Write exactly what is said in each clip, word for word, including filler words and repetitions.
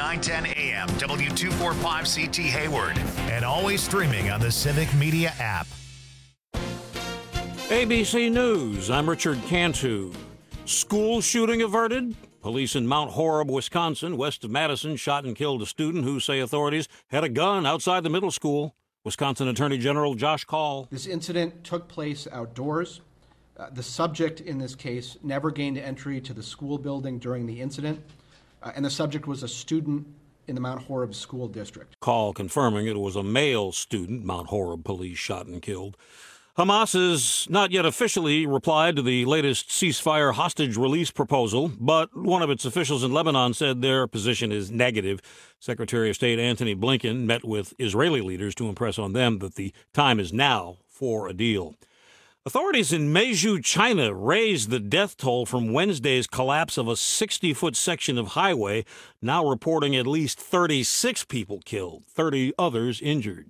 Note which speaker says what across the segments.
Speaker 1: nine ten A M, W two forty-five C T Hayward, and always streaming on the Civic Media app.
Speaker 2: A B C News, I'm Richard Cantu. School shooting averted? Police in Mount Horeb, Wisconsin, west of Madison, shot and killed a student who say authorities had a gun outside the middle school. Wisconsin Attorney General Josh Kaul.
Speaker 3: This incident took place outdoors. Uh, the subject in this case never gained entry to the school building during the incident, uh, and the subject was a student in the Mount Horeb School District.
Speaker 2: Kaul confirming it was a male student Mount Horeb police shot and killed. Hamas has not yet officially replied to the latest ceasefire hostage release proposal, but one of its officials in Lebanon said their position is negative. Secretary of State Antony Blinken met with Israeli leaders to impress on them that the time is now for a deal. Authorities in Meizhou, China, raised the death toll from Wednesday's collapse of a sixty-foot section of highway, now reporting at least thirty-six people killed, thirty others injured.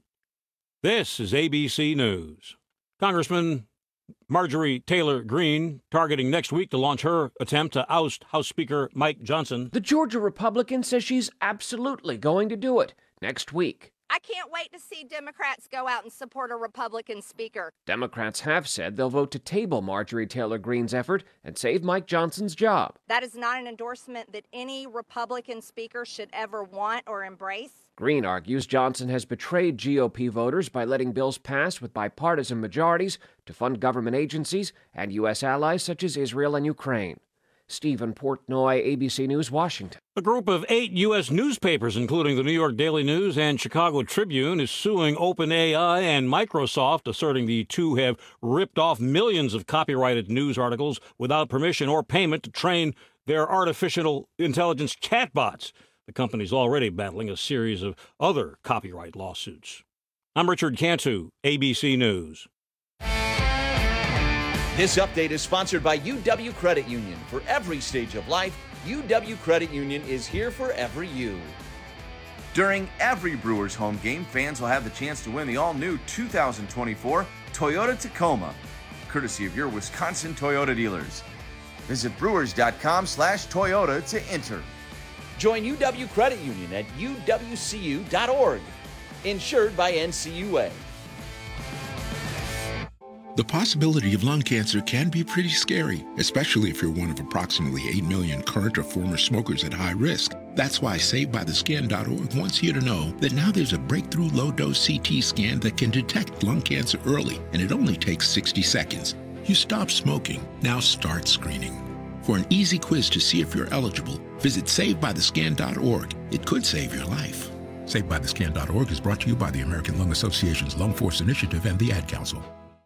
Speaker 2: This is A B C News. Congressman Marjorie Taylor Greene targeting next week to launch her attempt to oust House Speaker Mike Johnson.
Speaker 4: The Georgia Republican says she's absolutely going to do it next week.
Speaker 5: I can't wait to see Democrats go out and support a Republican speaker.
Speaker 4: Democrats have said they'll vote to table Marjorie Taylor Greene's effort and save Mike Johnson's job.
Speaker 5: That is not an endorsement that any Republican speaker should ever want or embrace.
Speaker 4: Greene argues Johnson has betrayed G O P voters by letting bills pass with bipartisan majorities to fund government agencies and U S allies such as Israel and Ukraine. Stephen Portnoy, A B C News, Washington.
Speaker 2: A group of eight U S newspapers, including the New York Daily News and Chicago Tribune, is suing OpenAI and Microsoft, asserting the two have ripped off millions of copyrighted news articles without permission or payment to train their artificial intelligence chatbots. The company's already battling a series of other copyright lawsuits. I'm Richard Cantu, A B C News.
Speaker 6: This update is sponsored by U W Credit Union. For every stage of life, U W Credit Union is here for every you.
Speaker 7: During every Brewers home game, fans will have the chance to win the all-new two thousand twenty-four Toyota Tacoma, courtesy of your Wisconsin Toyota dealers. Visit brewers.com slash Toyota to enter.
Speaker 6: Join U W Credit Union at U W C U dot org. Insured by N C U A.
Speaker 8: The possibility of lung cancer can be pretty scary, especially if you're one of approximately eight million current or former smokers at high risk. That's why Saved By The Scan dot org wants you to know that now there's a breakthrough low-dose C T scan that can detect lung cancer early, and it only takes sixty seconds. You stop smoking, now start screening. For an easy quiz to see if you're eligible, visit Saved By The Scan dot org. It could save your life. Saved By The Scan dot org is brought to you by the American Lung Association's Lung Force Initiative and the Ad Council.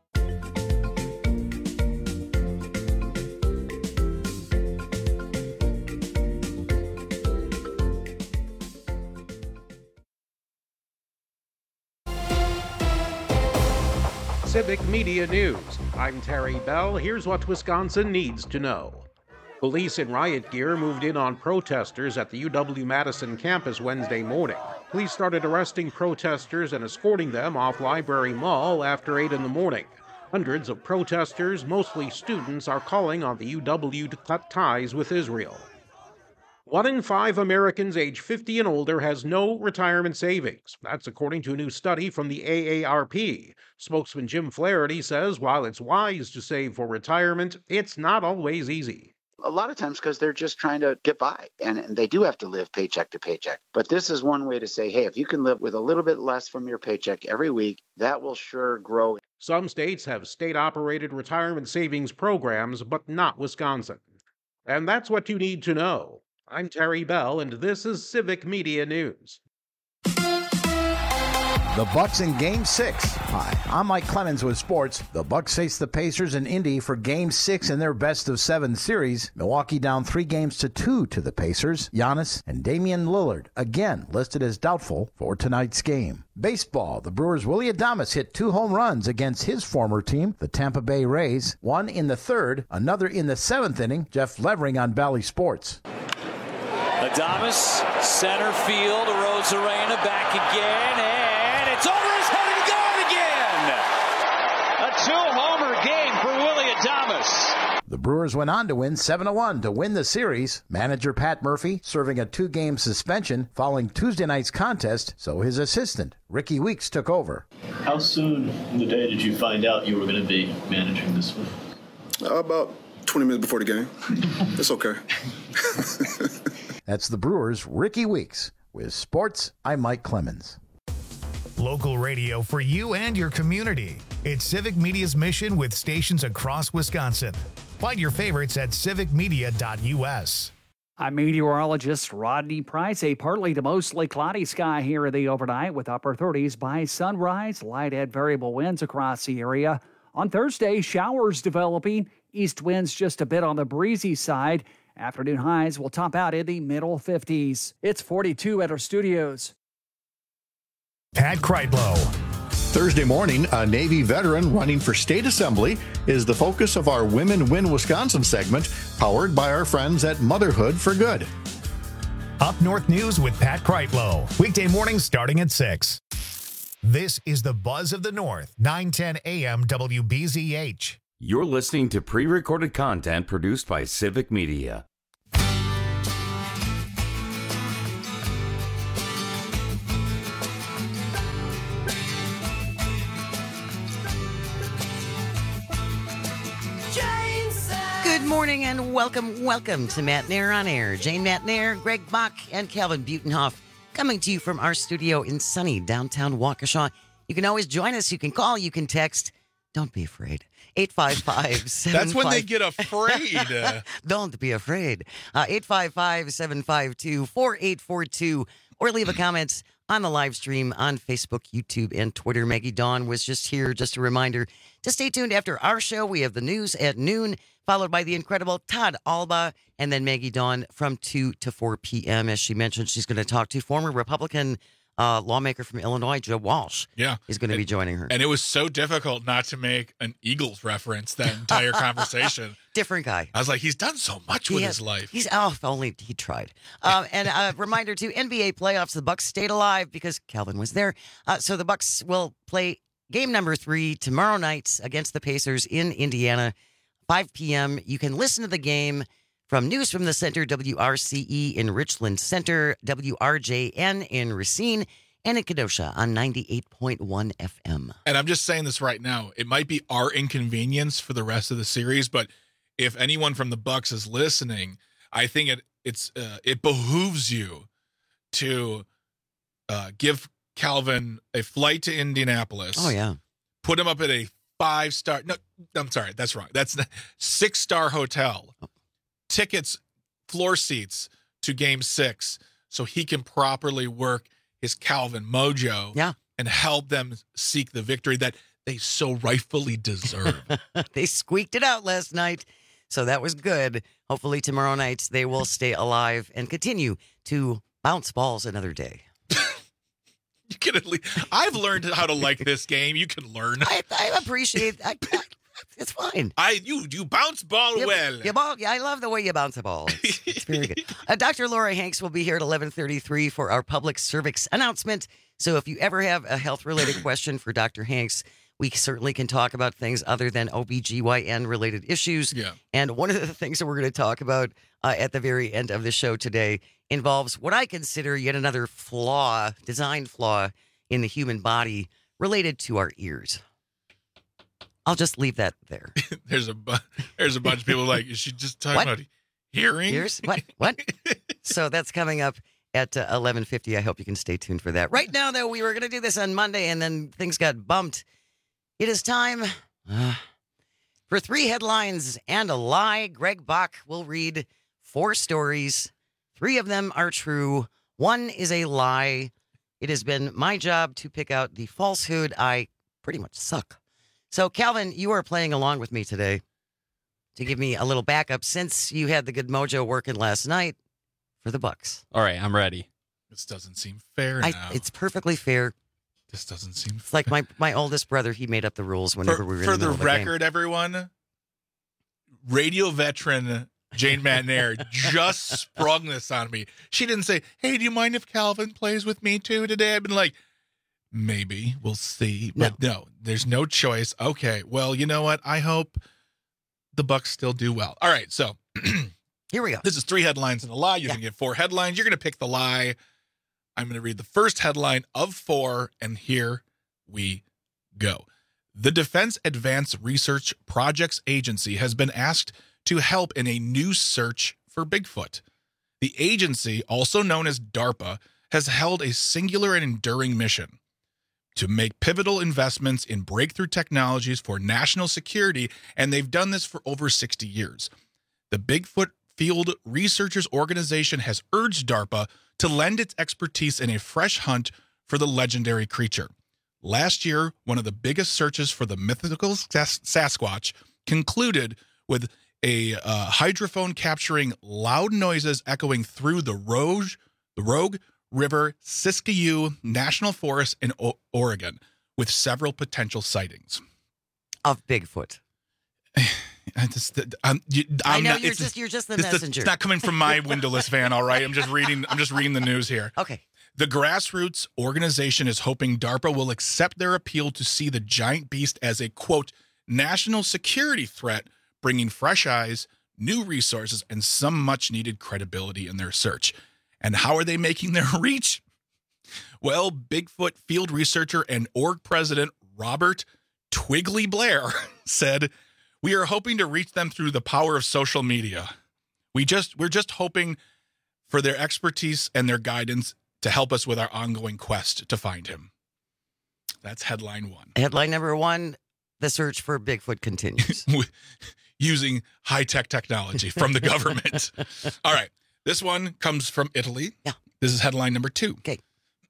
Speaker 9: Civic Media News. I'm Terry Bell. Here's what Wisconsin needs to know. Police in riot gear moved in on protesters at the U W-Madison campus Wednesday morning. Police started arresting protesters and escorting them off Library Mall after eight in the morning. Hundreds of protesters, mostly students, are calling on the U W to cut ties with Israel. One in five Americans age fifty and older has no retirement savings. That's according to a new study from the A A R P. Spokesman Jim Flaherty says while it's wise to save for retirement, it's not always easy.
Speaker 10: A lot of times because they're just trying to get by, and, and they do have to live paycheck to paycheck. But this is one way to say, hey, if you can live with a little bit less from your paycheck every week, that will sure grow.
Speaker 9: Some states have state-operated retirement savings programs, but not Wisconsin. And that's what you need to know. I'm Terry Bell, and this is Civic Media News.
Speaker 11: The Bucks in Game six. Hi, I'm Mike Clemens with sports. The Bucks face the Pacers in Indy for Game six in their best-of-seven series. Milwaukee down three games to two to the Pacers. Giannis and Damian Lillard, again listed as doubtful for tonight's game. Baseball, the Brewers' Willy Adames hit two home runs against his former team, the Tampa Bay Rays. One in the third, another in the seventh inning. Jeff Levering on Bally Sports.
Speaker 12: Adames, center field, Arozarena back again, and it's over his head and gone again! A two-homer game for Willy Adames.
Speaker 11: The Brewers went on to win seven to one to win the series. Manager Pat Murphy serving a two-game suspension following Tuesday night's contest, so his assistant, Ricky Weeks, took over.
Speaker 13: How soon in the day did you find out you were going to be managing this one?
Speaker 14: Uh, about twenty minutes before the game. It's okay.
Speaker 11: That's the Brewers' Ricky Weeks. With sports, I'm Mike Clemens.
Speaker 1: Local radio for you and your community. It's Civic Media's mission with stations across Wisconsin. Find your favorites at civic media dot u s.
Speaker 15: I'm meteorologist Rodney Price. A partly to mostly cloudy sky here in the overnight with upper thirties by sunrise. Light and variable winds across the area. On Thursday, showers developing. East winds just a bit on the breezy side. Afternoon highs will top out in the middle fifties. It's forty-two at our studios.
Speaker 1: Pat Kreitlow.
Speaker 16: Thursday morning, a Navy veteran running for state assembly is the focus of our Women Win Wisconsin segment, powered by our friends at Motherhood for Good.
Speaker 1: Up North News with Pat Kreitlow. Weekday mornings starting at six. This is the Buzz of the North, nine ten a m W B Z H.
Speaker 17: You're listening to pre-recorded content produced by Civic Media.
Speaker 18: Good morning and welcome, welcome to Matt Nair on Air. Jane Matt Nair, Greg Bach, and Calvin Butenhoff coming to you from our studio in sunny downtown Waukesha. You can always join us. You can call. You can text. Don't be afraid. eight five five, seven five
Speaker 19: That's when they get afraid.
Speaker 18: Don't be afraid. Uh, eight five five, seven five two, four eight four two. Or leave a comment on the live stream on Facebook, YouTube, and Twitter. Maggie Dawn was just here. Just a reminder to stay tuned after our show. We have the news at noon, followed by the incredible Todd Alba, and then Maggie Dawn from two to four p.m. As she mentioned, she's going to talk to former Republican uh, lawmaker from Illinois, Joe Walsh.
Speaker 19: Yeah.
Speaker 18: Is going to be joining her.
Speaker 19: And it was so difficult not to make an Eagles reference that entire conversation.
Speaker 18: Different guy.
Speaker 19: I was like, he's done so much with
Speaker 18: He has-
Speaker 19: his life.
Speaker 18: He's oh, if only he tried. Um, and a reminder to N B A playoffs: the Bucks stayed alive because Calvin was there. Uh, so the Bucks will play game number three tomorrow night against the Pacers in Indiana, five p.m. You can listen to the game from News from the Center, W R C E in Richland Center, W R J N in Racine, and in Kenosha on ninety-eight point one F M.
Speaker 19: And I'm just saying this right now. It might be our inconvenience for the rest of the series, but if anyone from the Bucks is listening, I think it it's uh, it behooves you to uh, give Calvin a flight to Indianapolis.
Speaker 18: Oh yeah,
Speaker 19: put him up at a five star. No, I'm sorry, that's wrong. That's six star hotel. Tickets, floor seats to Game Six, so he can properly work his Calvin mojo.
Speaker 18: Yeah,
Speaker 19: and help them seek the victory that they so rightfully deserve.
Speaker 18: They squeaked it out last night, so that was good. Hopefully tomorrow night they will stay alive and continue to bounce balls another day.
Speaker 19: You can at least, I've learned how to like this game. You can learn.
Speaker 18: I, I appreciate I, I, it's fine.
Speaker 19: I you you bounce ball
Speaker 18: you,
Speaker 19: well.
Speaker 18: You ball, yeah, I love the way you bounce a ball. It's, it's very good. Uh, Doctor Laura Hanks will be here at eleven thirty-three for our public cervix announcement. So if you ever have a health-related question for Doctor Hanks, we certainly can talk about things other than O B G Y N related issues.
Speaker 19: Yeah.
Speaker 18: And one of the things that we're going to talk about uh, at the very end of the show today involves what I consider yet another flaw, design flaw in the human body related to our ears. I'll just leave that there.
Speaker 19: there's a bu- there's a bunch of people like, is she just talking
Speaker 18: What?
Speaker 19: about hearing?
Speaker 18: Ears? What? What? So that's coming up at uh, eleven fifty. I hope you can stay tuned for that. Right now, though, we were going to do this on Monday, and then things got bumped. It is time uh, for three headlines and a lie. Greg Bach will read four stories. Three of them are true. One is a lie. It has been my job to pick out the falsehood. I pretty much suck. So, Calvin, you are playing along with me today to give me a little backup since you had the good mojo working last night for the Bucks.
Speaker 20: All right, I'm ready.
Speaker 19: This doesn't seem fair
Speaker 18: I,
Speaker 19: now.
Speaker 18: it's perfectly fair.
Speaker 19: This doesn't seem
Speaker 18: It's like my, my oldest brother. He made up the rules whenever
Speaker 19: for,
Speaker 18: we were
Speaker 19: for
Speaker 18: in the,
Speaker 19: the
Speaker 18: middle of a game.
Speaker 19: record, everyone. Radio veteran Jane Matnair just sprung this on me. She didn't say, "Hey, do you mind if Calvin plays with me too today?" I've been like, maybe we'll see, but no. no, there's no choice. Okay, well, you know what? I hope the Bucks still do well. All right, so
Speaker 18: here we go.
Speaker 19: This is three headlines and a lie. You're yeah. going to get four headlines. You're going to pick the lie. I'm going to read the first headline of four, and here we go. The Defense Advanced Research Projects Agency has been asked to help in a new search for Bigfoot. The agency, also known as DARPA, has held a singular and enduring mission to make pivotal investments in breakthrough technologies for national security, and they've done this for over sixty years. The Bigfoot Field Researchers Organization has urged DARPA to lend its expertise in a fresh hunt for the legendary creature. Last year, one of the biggest searches for the mythical Sas- Sasquatch concluded with a uh, hydrophone capturing loud noises echoing through the Rogue, the Rogue River Siskiyou National Forest in o- Oregon, with several potential sightings
Speaker 18: of Bigfoot.
Speaker 19: I, just, I'm, you, I'm
Speaker 18: I know
Speaker 19: not,
Speaker 18: you're just you're just the
Speaker 19: this,
Speaker 18: messenger.
Speaker 19: It's not coming from my windowless van, all right. I'm just reading. I'm just reading the news here.
Speaker 18: Okay.
Speaker 19: The grassroots organization is hoping DARPA will accept their appeal to see the giant beast as a quote national security threat, bringing fresh eyes, new resources, and some much needed credibility in their search. And how are they making their reach? Well, Bigfoot field researcher and org president Robert Twigley Blair said, "We are hoping to reach them through the power of social media. We just we're just hoping for their expertise and their guidance to help us with our ongoing quest to find him." That's headline one.
Speaker 18: Headline number one, the search for Bigfoot continues.
Speaker 19: Using high-tech technology from the government. All right. This one comes from Italy.
Speaker 18: Yeah.
Speaker 19: This is headline number two.
Speaker 18: Okay.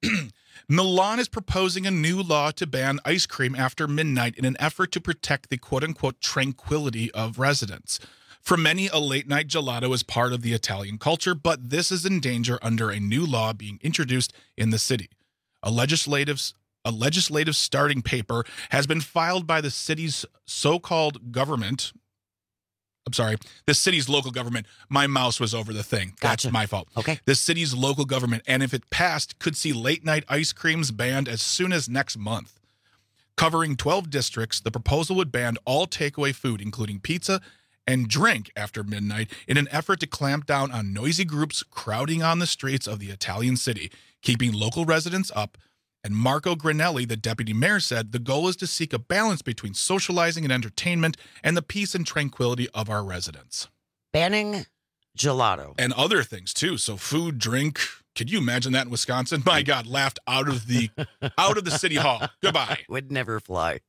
Speaker 19: Milan is proposing a new law to ban ice cream after midnight in an effort to protect the quote-unquote tranquility of residents. For many, a late-night gelato is part of the Italian culture, but this is in danger under a new law being introduced in the city. A legislative, a legislative starting paper has been filed by the city's so-called government. I'm sorry, the city's local government. My mouse was over the thing. That's
Speaker 18: Gotcha.
Speaker 19: my fault.
Speaker 18: Okay.
Speaker 19: The city's local government, and if it passed, could see late-night ice creams banned as soon as next month. Covering twelve districts, the proposal would ban all takeaway food, including pizza and drink after midnight, in an effort to clamp down on noisy groups crowding on the streets of the Italian city, keeping local residents up. And Marco Granelli, the deputy mayor, said the goal is to seek a balance between socializing and entertainment and the peace and tranquility of our residents.
Speaker 18: Banning gelato.
Speaker 19: And other things, too. So food, drink. Could you imagine that in Wisconsin? My God, laughed out of the out of the city hall. Goodbye.
Speaker 18: Would never fly.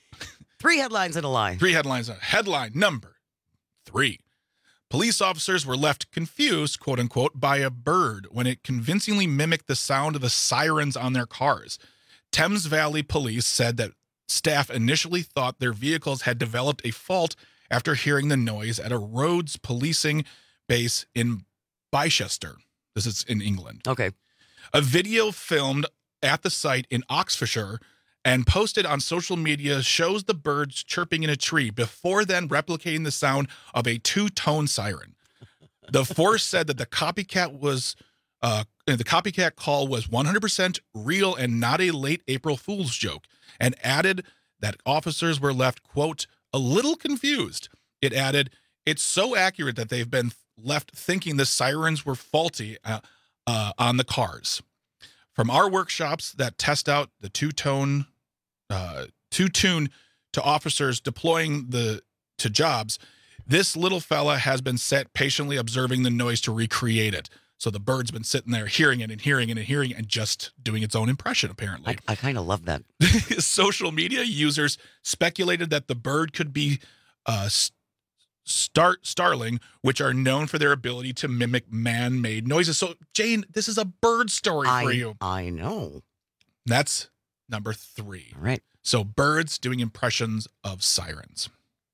Speaker 18: Three headlines and a lie.
Speaker 19: Three headlines. Headline number three. Police officers were left confused, quote unquote, by a bird when it convincingly mimicked the sound of the sirens on their cars. Thames Valley Police said that staff initially thought their vehicles had developed a fault after hearing the noise at a roads policing base in Bicester. This is in England.
Speaker 18: Okay.
Speaker 19: A video filmed at the site in Oxfordshire and posted on social media shows the birds chirping in a tree, before then replicating the sound of a two-tone siren. The force said that the copycat was uh, the copycat call was one hundred percent real and not a late April Fool's joke, and added that officers were left, quote, a little confused. It added, it's so accurate that they've been left thinking the sirens were faulty uh, uh, on the cars. From our workshops that test out the two-tone Uh, to tune to officers deploying the to jobs, this little fella has been set patiently observing the noise to recreate it. So the bird's been sitting there hearing it and hearing it and hearing it and just doing its own impression, apparently.
Speaker 18: I, I kind of love that.
Speaker 19: Social media users speculated that the bird could be uh, star starling, which are known for their ability to mimic man-made noises. So, Jane, this is a bird story
Speaker 18: I,
Speaker 19: for you.
Speaker 18: I know.
Speaker 19: That's number three.
Speaker 18: All right.
Speaker 19: So birds doing impressions of sirens.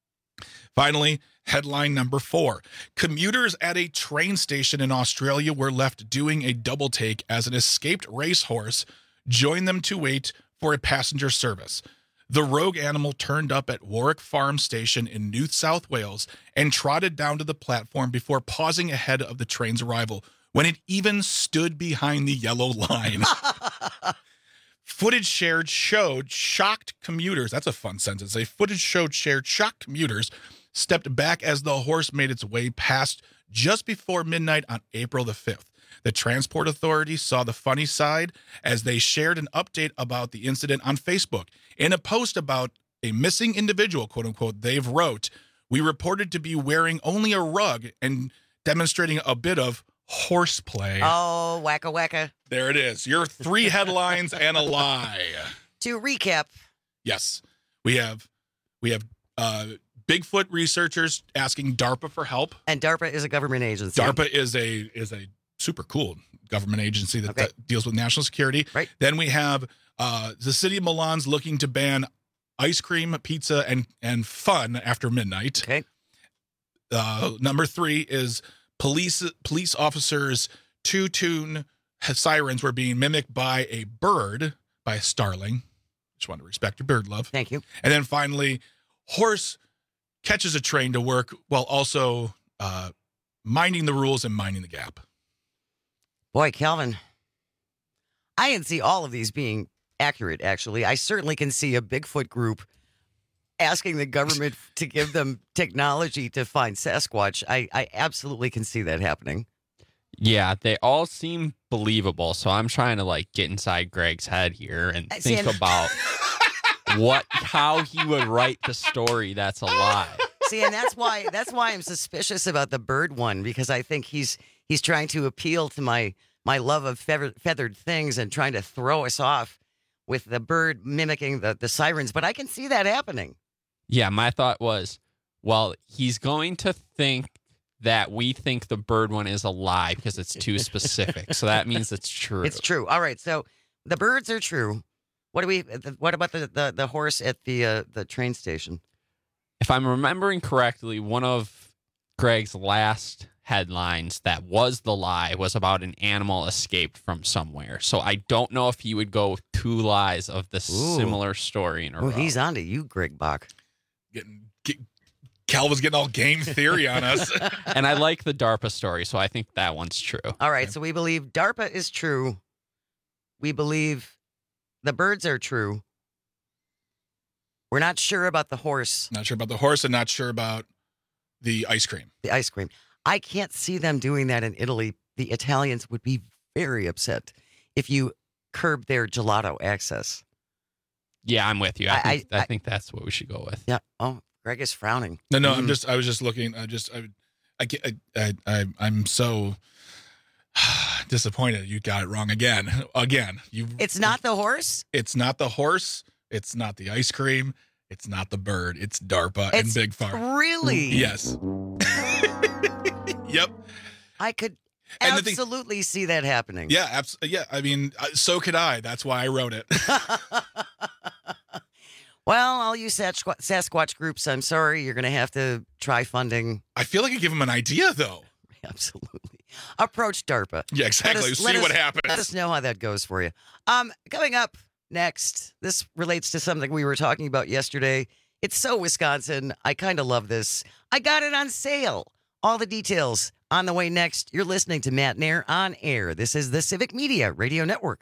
Speaker 19: Finally, headline number four. Commuters at a train station in Australia were left doing a double take as an escaped racehorse joined them to wait for a passenger service. The rogue animal turned up at Warwick Farm Station in New South Wales and trotted down to the platform before pausing ahead of the train's arrival, when it even stood behind the yellow line. Footage shared showed shocked commuters. That's a fun sentence. A footage showed shared shocked commuters stepped back as the horse made its way past just before midnight on April the fifth. The Transport Authority saw the funny side as they shared an update about the incident on Facebook. In a post about a missing individual, quote unquote, they've wrote, "We reported to be wearing only a rug and demonstrating a bit of horseplay."
Speaker 18: Oh, wacka wacka.
Speaker 19: There it is. Your three headlines and a lie.
Speaker 18: To recap.
Speaker 19: Yes. We have we have uh, Bigfoot researchers asking DARPA for help.
Speaker 18: And DARPA is a government agency.
Speaker 19: DARPA is a is a super cool government agency that,
Speaker 18: Okay.
Speaker 19: that deals with national security.
Speaker 18: Right.
Speaker 19: Then we have uh, the city of Milan's looking to ban ice cream, pizza, and and fun after midnight.
Speaker 18: Okay.
Speaker 19: Uh, number three is police police officers' two-tune sirens were being mimicked by a bird, by a starling. Just want to respect your bird love.
Speaker 18: Thank you.
Speaker 19: And then finally, horse catches a train to work while also uh, minding the rules and minding the gap.
Speaker 18: Boy, Calvin, I can see all of these being accurate, actually. I certainly can see a Bigfoot group asking the government to give them technology to find Sasquatch. I, I absolutely can see that happening.
Speaker 20: Yeah, they all seem believable. So I'm trying to like get inside Greg's head here and
Speaker 18: I see,
Speaker 20: think
Speaker 18: and-
Speaker 20: about what how he would write the story that's a lie.
Speaker 18: See, and that's why that's why I'm suspicious about the bird one, because I think he's he's trying to appeal to my my love of feather, feathered things and trying to throw us off with the bird mimicking the, the sirens. But I can see that happening.
Speaker 20: Yeah, my thought was, well, he's going to think that we think the bird one is a lie because it's too specific. So that means it's true.
Speaker 18: It's true. All right, so the birds are true. What do we? What about the the, the horse at the uh, the train station?
Speaker 20: If I'm remembering correctly, one of Greg's last headlines that was the lie was about an animal escaped from somewhere. So I don't know if he would go with two lies of the
Speaker 18: Ooh.
Speaker 20: similar story in a
Speaker 18: Oh,
Speaker 20: row.
Speaker 18: he's on to you, Greg Bach.
Speaker 19: Getting get, Cal was getting all game theory on us.
Speaker 20: And I like the DARPA story, so I think that one's true.
Speaker 18: All right, so we believe DARPA is true. We believe the birds are true. We're not sure about the horse.
Speaker 19: Not sure about the horse and not sure about the ice cream.
Speaker 18: The ice cream. I can't see them doing that in Italy. The Italians would be very upset if you curb their gelato access.
Speaker 20: Yeah, I'm with you. I,
Speaker 18: I-
Speaker 20: think, I,
Speaker 18: I-
Speaker 20: think that's what we should go with.
Speaker 18: Yeah. Oh, Greg is frowning.
Speaker 19: No, no, I'm
Speaker 18: Mhm.
Speaker 19: just I was just looking. I just I I get- I, I, I I'm so disappointed. You got it wrong again. Again. You
Speaker 18: It's not the horse?
Speaker 19: It's not the horse. It's not the ice cream. It's not the bird. It's DARPA and
Speaker 18: It's
Speaker 19: Big Farm.
Speaker 18: Really?
Speaker 19: Yes. Yep.
Speaker 18: I could
Speaker 19: And the thing-
Speaker 18: absolutely see that happening.
Speaker 19: Yeah. Abs- yeah. I mean, uh, so could I. That's why I wrote it.
Speaker 18: Well, all you Sasqu- Sasquatch groups, I'm sorry, you're going to have to try funding.
Speaker 19: I feel like I give him an idea, though.
Speaker 18: Absolutely. Approach DARPA.
Speaker 19: Yeah, exactly.
Speaker 18: Let us-
Speaker 19: See
Speaker 18: let us-
Speaker 19: what happens.
Speaker 18: Let us know how that goes for you. Um, coming up next, this relates to something we were talking about yesterday. It's so Wisconsin. I kind of love this. I got it on sale. All the details on the way next. You're listening to Matt Nair on air. This is the Civic Media Radio Network.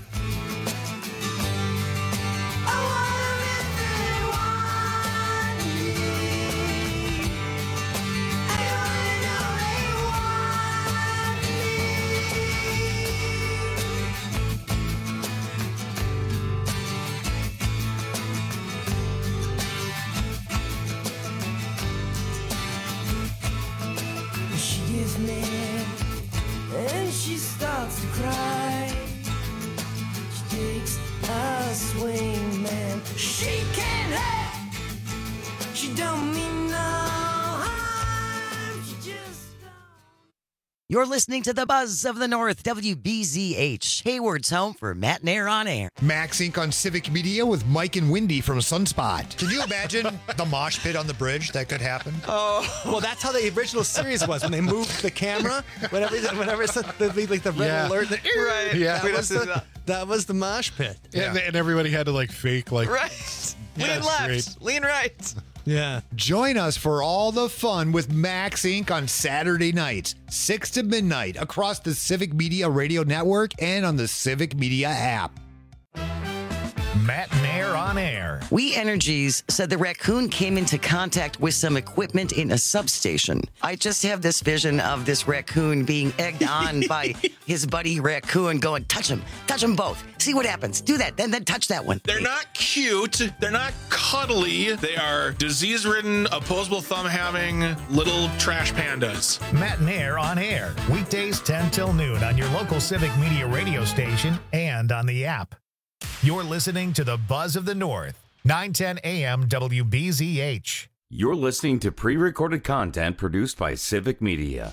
Speaker 21: She gets mad and she starts to cry. She takes a swing, man. She can't help. She don't mean no harm. She just.
Speaker 18: You're listening to the Buzz of the North, W B Z H, Hayward's home for Matt Nair on air.
Speaker 22: Max Incorporated on Civic Media with Mike and Wendy from Sunspot. Can you imagine the mosh pit on the bridge that could happen?
Speaker 23: Oh, well, that's how the original series was when they moved the camera. Whenever, whenever it's the, the, like the red
Speaker 22: Yeah.
Speaker 23: alert, the,
Speaker 22: Right. Yeah.
Speaker 23: that, was the, that was the mosh pit.
Speaker 22: Yeah.
Speaker 24: And everybody had to like fake like
Speaker 23: Right.
Speaker 24: Lean
Speaker 23: That's
Speaker 24: left,
Speaker 23: great.
Speaker 24: lean right.
Speaker 23: Yeah.
Speaker 22: Join us for all the fun with Max Incorporated on Saturday nights, six to midnight, across the Civic Media Radio Network and on the Civic Media app.
Speaker 1: Matt Nair Nair on Air.
Speaker 18: We Energies said the raccoon came into contact with some equipment in a substation. I just have this vision of this raccoon being egged on by his buddy raccoon going, touch him, touch them both. See what happens. Do that, then then touch that one.
Speaker 19: They're not cute. They're not cuddly. They are disease-ridden, opposable thumb-having little trash pandas.
Speaker 1: Matt Nair on Air. Weekdays ten till noon on your local Civic Media radio station and on the app. You're listening to the Buzz of the North, nine ten A M W B Z H.
Speaker 17: You're listening to pre-recorded content produced by Civic Media.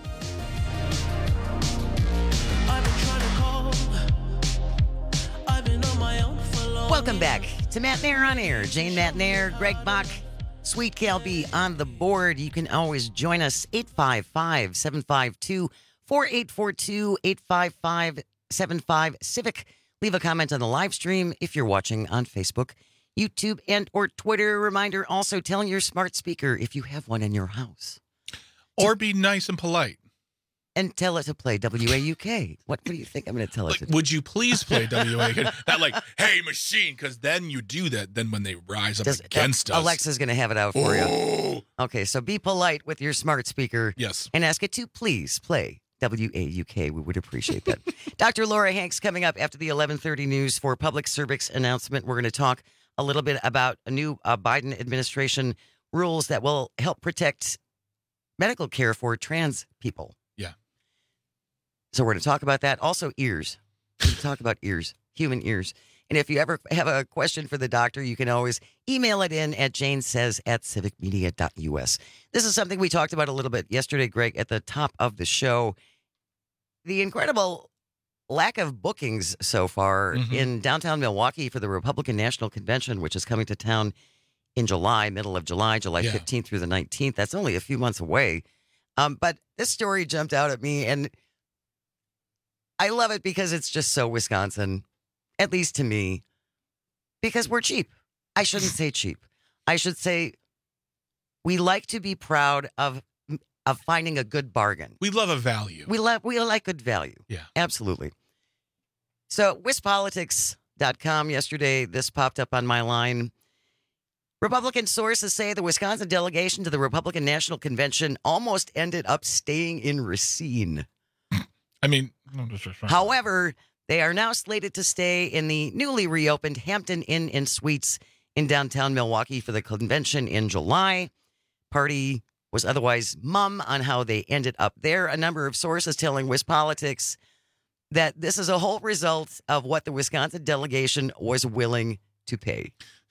Speaker 18: Welcome back to Matt Nair on Air. Jane Matt Nair, Greg Bach, Sweet Cal B on the board. You can always join us, eight five five, seven five two, four eight four two, eight five five, seven five Civic. Leave a comment on the live stream if you're watching on Facebook, YouTube, and or Twitter. Reminder, also tell your smart speaker if you have one in your house.
Speaker 19: Or be nice and polite.
Speaker 18: And tell it to play W A U K. What, what do you think I'm going to tell it
Speaker 19: Like,
Speaker 18: to do?
Speaker 19: would you please play W A U K? Not like, hey, machine, because then you do that. Then when they rise up
Speaker 18: Does-
Speaker 19: against
Speaker 18: uh,
Speaker 19: us.
Speaker 18: Alexa's going to have it out for you. Okay, so be polite with your smart speaker.
Speaker 19: Yes.
Speaker 18: And ask it to please play W A U K. We would appreciate that. Doctor Laura Hanks coming up after the eleven thirty news for public service announcement. We're going to talk a little bit about a new uh, Biden administration rules that will help protect medical care for trans people.
Speaker 19: Yeah.
Speaker 18: So we're going to talk about that. Also, ears. We're going to talk about ears, human ears. And if you ever have a question for the doctor, you can always email it in at janesays at civicmedia dot u s. This is something we talked about a little bit yesterday, Greg, at the top of the show. The incredible lack of bookings so far
Speaker 19: Mhm.
Speaker 18: in downtown Milwaukee for the Republican National Convention, which is coming to town in July, middle of July, July
Speaker 19: Yeah.
Speaker 18: fifteenth through the nineteenth. That's only a few months away. Um, but this story jumped out at me, and I love it because it's just so Wisconsin, at least to me, because we're cheap. I shouldn't say cheap. I should say we like to be proud of of finding a good bargain.
Speaker 19: We love a value.
Speaker 18: We love we like good value.
Speaker 19: Yeah.
Speaker 18: Absolutely. So wis politics dot com yesterday, this popped up on my line. Republican sources say the Wisconsin delegation to the Republican National Convention almost ended up staying in Racine.
Speaker 19: I mean, no disrespect.
Speaker 18: However, they are now slated to stay in the newly reopened Hampton Inn and Suites in downtown Milwaukee for the convention in July. Party was otherwise mum on how they ended up there. A number of sources telling WisPolitics that this is a whole result of what the Wisconsin delegation was willing to pay.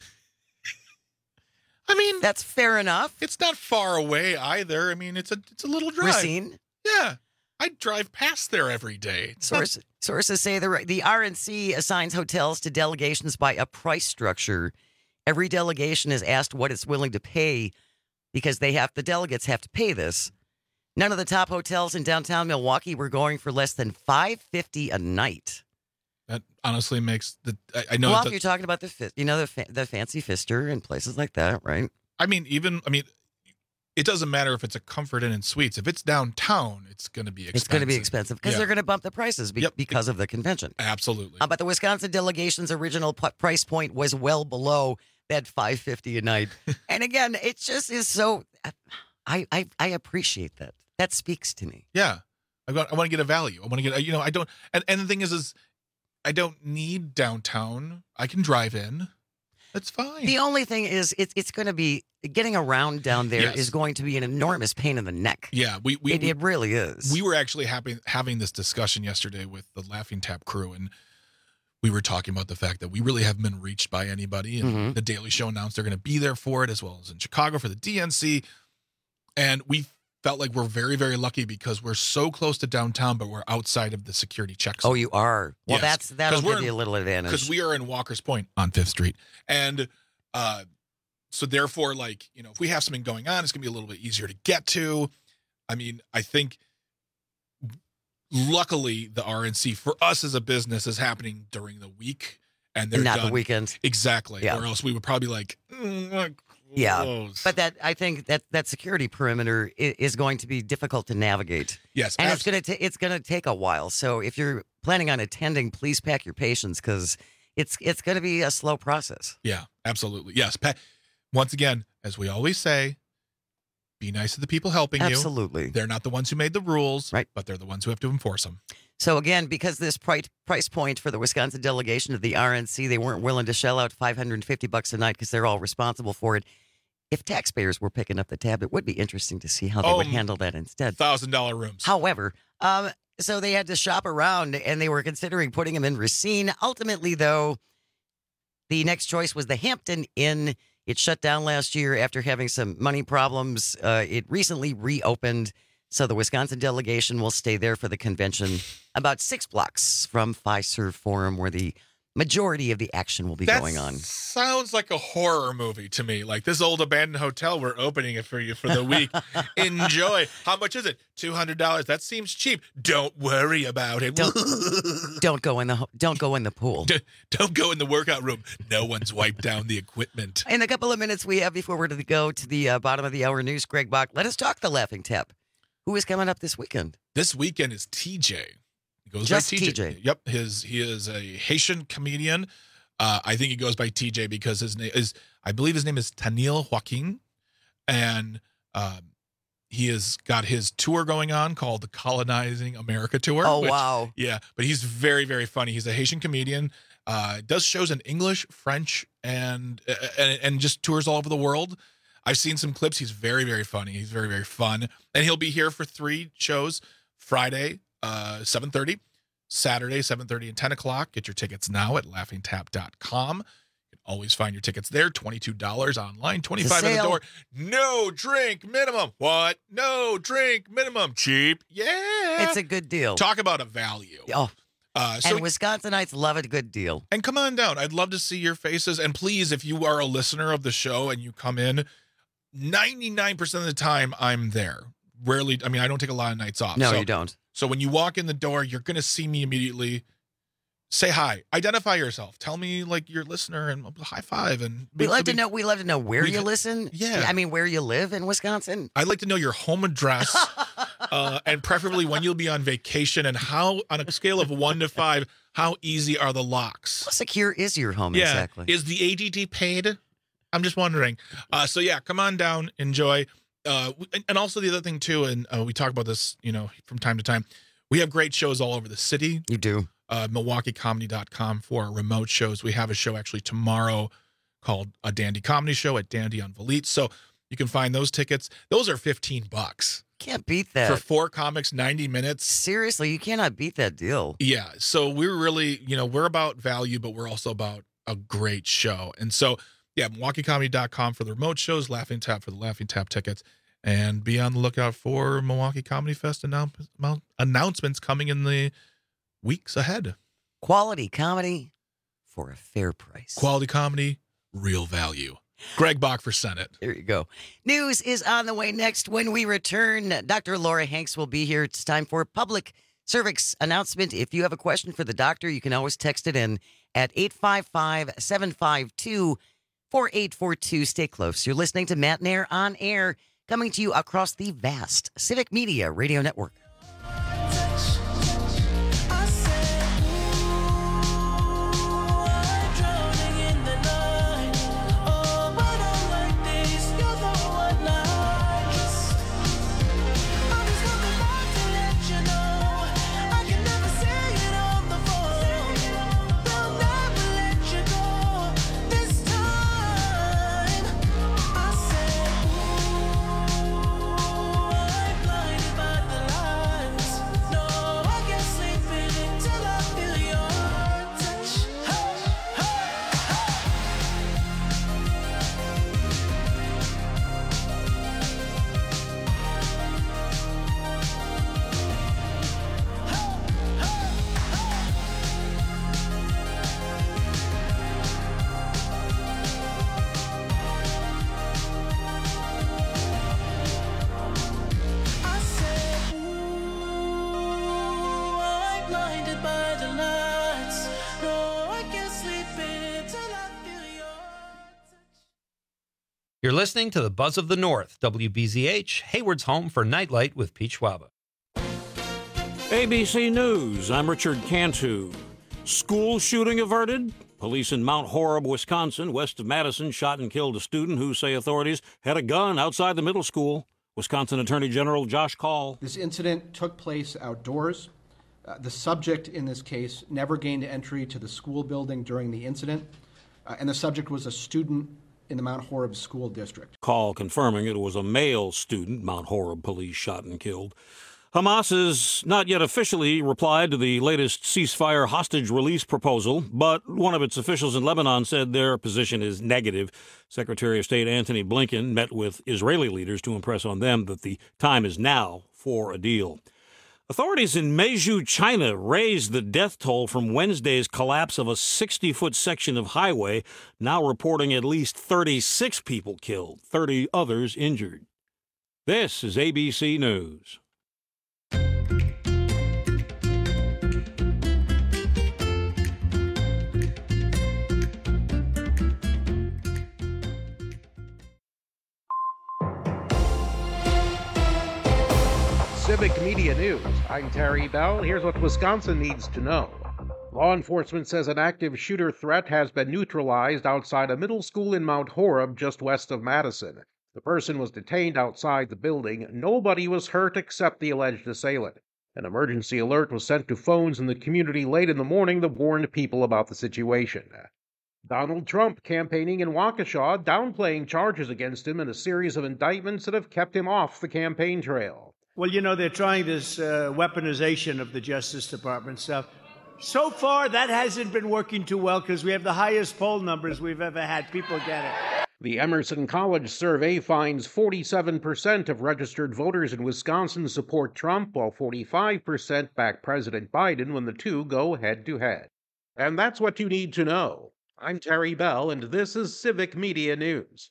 Speaker 19: I mean,
Speaker 18: that's fair enough.
Speaker 19: It's not far away either. I mean, it's a it's a little drive.
Speaker 18: Racine?
Speaker 19: Yeah. I drive past there every day. It's
Speaker 18: Source,
Speaker 19: not-
Speaker 18: sources say the the R N C assigns hotels to delegations by a price structure. Every delegation is asked what it's willing to pay because they have the delegates have to pay this. None of the top hotels in downtown Milwaukee were going for less than five fifty a night.
Speaker 19: That honestly makes the. I, I know.
Speaker 18: Well,
Speaker 19: that-
Speaker 18: if you're talking about the Fi- you know the fa- the Fancy Pfister and places like that, right?
Speaker 19: I mean, even I mean, it doesn't matter if it's a Comfort Inn and Suites. If it's downtown, it's going to be expensive.
Speaker 18: It's going to be expensive because
Speaker 19: Yeah.
Speaker 18: they're going to bump the prices be-
Speaker 19: Yep.
Speaker 18: because of the convention.
Speaker 19: Absolutely.
Speaker 18: Uh, but the Wisconsin delegation's original p- price point was well below that five fifty a night. And again, it just is so. I I I appreciate that. That speaks to me.
Speaker 19: Yeah, I want. I want to get a value. I want to get. You know, I don't. And and the thing is, is I don't need downtown. I can drive in. That's fine.
Speaker 18: The only thing is, it's it's going to be getting around down there is
Speaker 19: Yes.
Speaker 18: going to be an enormous pain in the neck.
Speaker 19: Yeah, we we
Speaker 18: It, it really is.
Speaker 19: we were actually happy having this discussion yesterday with the Laughing Tap crew, and we were talking about the fact that we really haven't been reached by anybody. And
Speaker 18: Mhm.
Speaker 19: the Daily Show announced they're going to be there for it, as well as in Chicago for the D N C. And we felt like we're very, very lucky because we're so close to downtown, but we're outside of the security checks.
Speaker 18: Oh, you are. Well,
Speaker 19: Yes.
Speaker 18: that's that'll
Speaker 19: 'Cause we're
Speaker 18: give
Speaker 19: in-
Speaker 18: you a little advantage.
Speaker 19: Because we are in Walker's Point on Fifth Street. And uh, so therefore, like, you know, if we have something going on, it's going to be a little bit easier to get to. I mean, I think luckily the R N C for us as a business is happening during the week. And they're
Speaker 18: Not the
Speaker 19: done.
Speaker 18: weekends.
Speaker 19: Exactly.
Speaker 18: Yeah.
Speaker 19: Or else we would probably be like, mm, like,
Speaker 18: Yeah,
Speaker 19: close.
Speaker 18: but that I think that that security perimeter is, is going to be difficult to navigate.
Speaker 19: Yes,
Speaker 18: and
Speaker 19: abs-
Speaker 18: it's going to it's going to take a while. So if you're planning on attending, please pack your patience because it's it's going to be a slow process.
Speaker 19: Yeah, absolutely. Yes. Pa- Once again, as we always say, be nice to the people helping you.
Speaker 18: Absolutely.
Speaker 19: They're not the ones who made the rules,
Speaker 18: right?
Speaker 19: But they're the ones who have to enforce them.
Speaker 18: So again, because this price price point for the Wisconsin delegation of the R N C, they weren't willing to shell out five hundred fifty bucks a night because they're all responsible for it. If taxpayers were picking up the tab, it would be interesting to see how they
Speaker 19: Oh,
Speaker 18: would handle that instead.
Speaker 19: Thousand dollar rooms.
Speaker 18: However, um, so they had to shop around and they were considering putting them in Racine. Ultimately, though, the next choice was the Hampton Inn. It shut down last year after having some money problems. Uh, it recently reopened, so the Wisconsin delegation will stay there for the convention, about six blocks from Fiserv Forum, where the majority of the action will be
Speaker 19: That
Speaker 18: going on.
Speaker 19: Sounds like a horror movie to me. Like this old abandoned hotel, we're opening it for you for the week. Enjoy. How much is it? two hundred dollars. That seems cheap. Don't worry about it.
Speaker 18: Don't, don't go in the ho- don't go in the pool.
Speaker 19: Don't go in the workout room. No one's wiped down the equipment.
Speaker 18: In the couple of minutes we have before we're to go to the uh, bottom of the hour news, Greg Bach, let us talk the Laughing Tap. Who is coming up this weekend?
Speaker 19: This weekend is T J. He goes
Speaker 18: Just
Speaker 19: by T J.
Speaker 18: T J.
Speaker 19: Yep, his he is a Haitian comedian. Uh, I think he goes by T J because his name is, I believe his name is Tanil Joaquin, and um, he has got his tour going on called the Colonizing America Tour.
Speaker 18: Oh,
Speaker 19: which-
Speaker 18: wow.
Speaker 19: Yeah, but he's very, very funny. He's a Haitian comedian. Uh, does shows in English, French, and, and and just tours all over the world. I've seen some clips. He's very, very funny. He's very, very fun, and he'll be here for three shows: Friday, uh, seven thirty, Saturday, seven thirty, and ten o'clock. Get your tickets now at laughing tap dot com. You can always find your tickets there. twenty-two dollars online, twenty-five dollars at the door. No drink minimum. What? No drink minimum. Cheap. Yeah.
Speaker 18: It's a good deal.
Speaker 19: Talk about a value.
Speaker 18: Oh.
Speaker 19: Uh, so,
Speaker 18: and Wisconsinites love a good deal.
Speaker 19: and come on down. I'd love to see your faces. And please, if you are a listener of the show and you come in, ninety-nine percent of the time I'm there. Rarely, I mean, I don't take a lot of nights off.
Speaker 18: No,
Speaker 19: so,
Speaker 18: you don't.
Speaker 19: So when you walk in the door, you're going to see me immediately. Say hi. Identify yourself. Tell me like you're a listener and high five. And
Speaker 18: We love to
Speaker 19: be-
Speaker 18: know. We love to know where
Speaker 19: we
Speaker 18: you
Speaker 19: could-
Speaker 18: listen.
Speaker 19: Yeah.
Speaker 18: I mean, where you live in Wisconsin.
Speaker 19: I'd like to know your home address uh, and preferably when you'll be on vacation and how, on a scale of one to five, how easy are the locks?
Speaker 18: How secure is your home
Speaker 19: Yeah.
Speaker 18: exactly?
Speaker 19: Is the A D D paid? I'm just wondering. Uh, so yeah, come on down, enjoy. Uh, and- and also the other thing too, and uh, we talk about this, you know, from time to time. We have great shows all over the city.
Speaker 18: You do.
Speaker 19: Uh, Milwaukee Comedy dot com for our remote shows. We have a show actually tomorrow called a Dandy Comedy Show at Dandy on Valete. So you can find those tickets. Those are fifteen bucks.
Speaker 18: Can't beat that.
Speaker 19: For four comics, ninety minutes.
Speaker 18: Seriously, you cannot beat that deal.
Speaker 19: Yeah. So we're really, you know, we're about value, but we're also about a great show. And so, yeah, Milwaukee Comedy dot com for the remote shows, Laughing Tap for the Laughing Tap tickets, and be on the lookout for Milwaukee Comedy Fest annou- announcements coming in the weeks ahead.
Speaker 18: Quality comedy for a fair price.
Speaker 19: Quality comedy, real value. Greg Bach for Senate.
Speaker 18: There you go. News is on the way next. When we return, Doctor Laura Hanks will be here. It's time for a public service announcement. If you have a question for the doctor, you can always text it in at eight five five, seven five two, four eight four two. Stay close. You're listening to Matt Nair on air, coming to you across the vast Civic Media Radio Network.
Speaker 2: You're listening to the Buzz of the North, W B Z H, Hayward's home for Nightlight with Pete Schwaba.
Speaker 3: A B C News, I'm Richard Cantu. School shooting averted? Police in Mount Horeb, Wisconsin, west of Madison, shot and killed a student who say authorities had a gun outside the middle school. Wisconsin Attorney General Josh Kaul.
Speaker 4: This incident took place outdoors. Uh, the subject in this case never gained entry to the school building during the incident, uh, and the subject was a student in the Mount Horeb School District.
Speaker 3: Kaul confirming it was a male student Mount Horeb police shot and killed. Hamas has not yet officially replied to the latest ceasefire hostage release proposal, but one of its officials in Lebanon said their position is negative. Secretary of State Antony Blinken met with Israeli leaders to impress on them that the time is now for a deal. Authorities in Meizhou, China, raised the death toll from Wednesday's collapse of a sixty-foot section of highway, now reporting at least thirty-six people killed, thirty others injured. This is A B C News.
Speaker 9: Civic Media News. I'm Terry Bell. Here's what Wisconsin needs to know. Law enforcement says an active shooter threat has been neutralized outside a middle school in Mount Horeb, just west of Madison. The person was detained outside the building. Nobody was hurt except the alleged assailant. An emergency alert was sent to phones in the community late in the morning that warned people about the situation. Donald Trump campaigning in Waukesha, downplaying charges against him in a series of indictments that have kept him off the campaign trail.
Speaker 5: Well, you know, they're trying this uh, weaponization of the Justice Department stuff. So far, that hasn't been working too well because we have the highest poll numbers we've ever had. People get it.
Speaker 9: The Emerson College survey finds forty-seven percent of registered voters in Wisconsin support Trump, while forty-five percent back President Biden when the two go head-to-head. And that's what you need to know. I'm Terry Bell, and this is Civic Media News.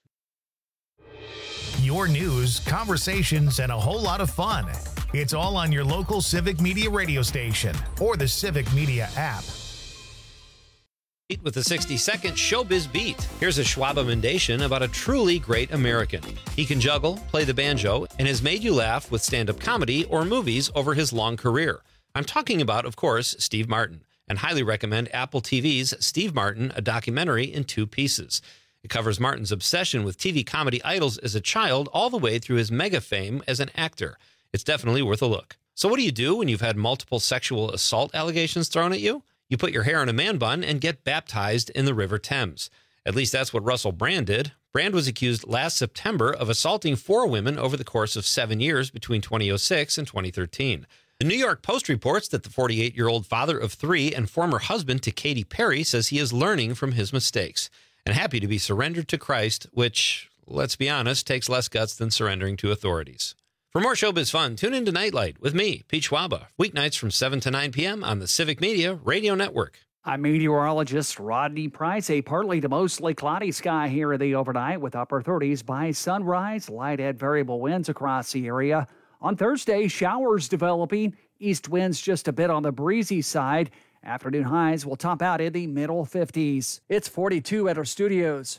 Speaker 1: Your news, conversations, and a whole lot of fun. It's all on your local Civic Media radio station or the Civic Media app.
Speaker 2: With a sixty-second Showbiz Beat. Here's a Schwab emendation about a truly great American. He can juggle, play the banjo, and has made you laugh with stand-up comedy or movies over his long career. I'm talking about, of course, Steve Martin, and highly recommend Apple T V's Steve Martin, a documentary in two pieces. It covers Martin's obsession with T V comedy idols as a child all the way through his mega fame as an actor. It's definitely worth a look. So what do you do when you've had multiple sexual assault allegations thrown at you? You put your hair in a man bun and get baptized in the River Thames. At least that's what Russell Brand did. Brand was accused last September of assaulting four women over the course of seven years between twenty oh six and twenty thirteen. The New York Post reports that the forty-eight-year-old father of three and former husband to Katy Perry says he is learning from his mistakes and happy to be surrendered to Christ, which, let's be honest, takes less guts than surrendering to authorities. For more showbiz fun, tune in to Nightlight with me, Pete Schwaba, weeknights from seven to nine p.m. on the Civic Media Radio Network.
Speaker 15: I'm meteorologist Rodney Price. A partly to mostly cloudy sky here in the overnight with upper thirties by sunrise, light and variable winds across the area. On Thursday, showers developing, east winds just a bit on the breezy side. Afternoon highs will top out in the middle fifties. It's forty-two at our studios.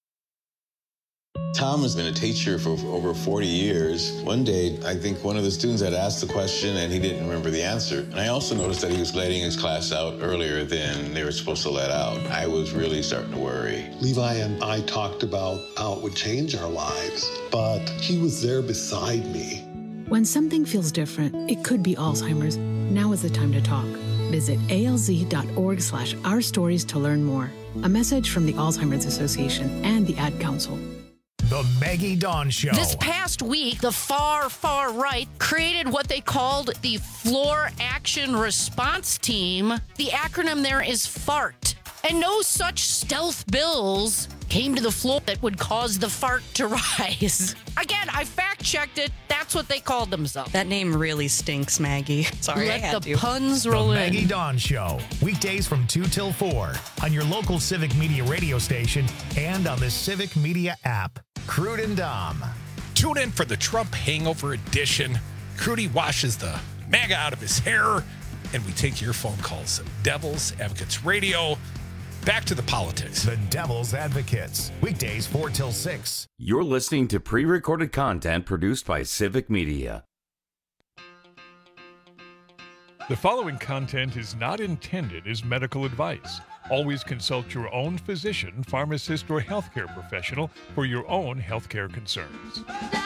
Speaker 7: Tom has been a teacher for over forty years. One day, I think one of the students had asked the question and he didn't remember the answer. And I also noticed that he was letting his class out earlier than they were supposed to let out. I was really starting to worry.
Speaker 25: Levi and I talked about how it would change our lives, but he was there beside me.
Speaker 26: When something feels different, it could be Alzheimer's. Now is the time to talk. Visit alz.org slash our stories to learn more. A message from the Alzheimer's Association and the Ad Council.
Speaker 1: The Maggie Dawn Show.
Speaker 27: This past week, the far, far right created what they called the Floor Action Response Team. The acronym there is FART. And no such stealth bills came to the floor that would cause the fart to rise. Again, I fact-checked it. That's what they called themselves.
Speaker 28: That name really stinks, Maggie. Sorry,
Speaker 27: Let
Speaker 28: I had
Speaker 27: the
Speaker 28: to.
Speaker 27: puns roll
Speaker 1: the
Speaker 27: in.
Speaker 1: Maggie Dawn Show. Weekdays from two till four on your local Civic Media radio station and on the Civic Media app. Crude and Dom.
Speaker 29: Tune in for the Trump Hangover Edition. Crudy washes the MAGA out of his hair, and we take your phone calls. Devil's Advocates Radio. Back to the politics.
Speaker 1: The Devil's Advocates. Weekdays four till six.
Speaker 17: You're listening to pre-recorded content produced by Civic Media.
Speaker 24: The following content is not intended as medical advice.
Speaker 6: Always consult your own physician, pharmacist, or healthcare professional for your own healthcare concerns.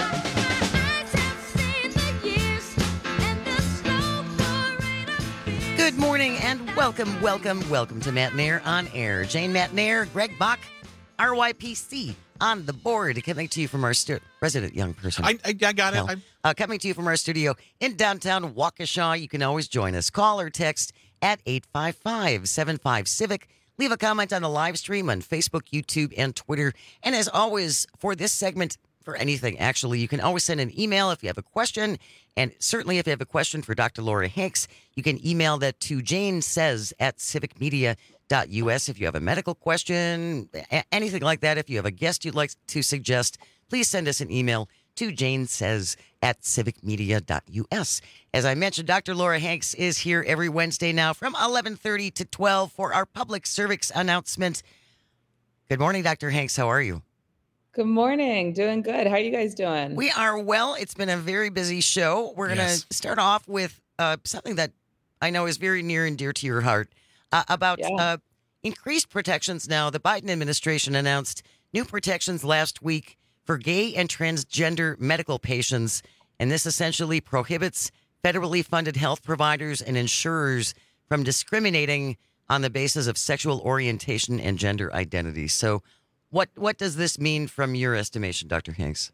Speaker 18: Good morning and welcome, welcome, welcome to Matt Nair on Air. Jane Matt Nair, Greg Bach, R Y P C on the board. Coming to you from our stu- resident young person.
Speaker 29: I, I, I got it.
Speaker 18: Hell. Uh, coming to you from our studio in downtown Waukesha. You can always join us. Call or text at eight five five, seven five, civic. Leave a comment on the live stream on Facebook, YouTube, and Twitter. And as always, for this segment, for anything, actually, you can always send an email if you have a question. And certainly if you have a question for Doctor Laura Hanks, you can email that to Jane Says at civic media dot U S. If you have a medical question, a- anything like that, if you have a guest you'd like to suggest, please send us an email to Jane Says at civic media dot U S. As I mentioned, Doctor Laura Hanks is here every Wednesday now from eleven thirty to twelve for our public service announcement. Good morning, Doctor Hanks. How are you?
Speaker 8: Good morning. Doing good. How are you guys doing?
Speaker 18: We are well. It's been a very busy show. We're going to
Speaker 8: Yes.
Speaker 18: start off with uh, something that I know is very near and dear to your heart uh, about
Speaker 8: Yeah.
Speaker 18: uh, increased protections now. The Biden administration announced new protections last week for gay and transgender medical patients, and this essentially prohibits federally funded health providers and insurers from discriminating on the basis of sexual orientation and gender identity. So what what does this mean from your estimation, Doctor Hanks?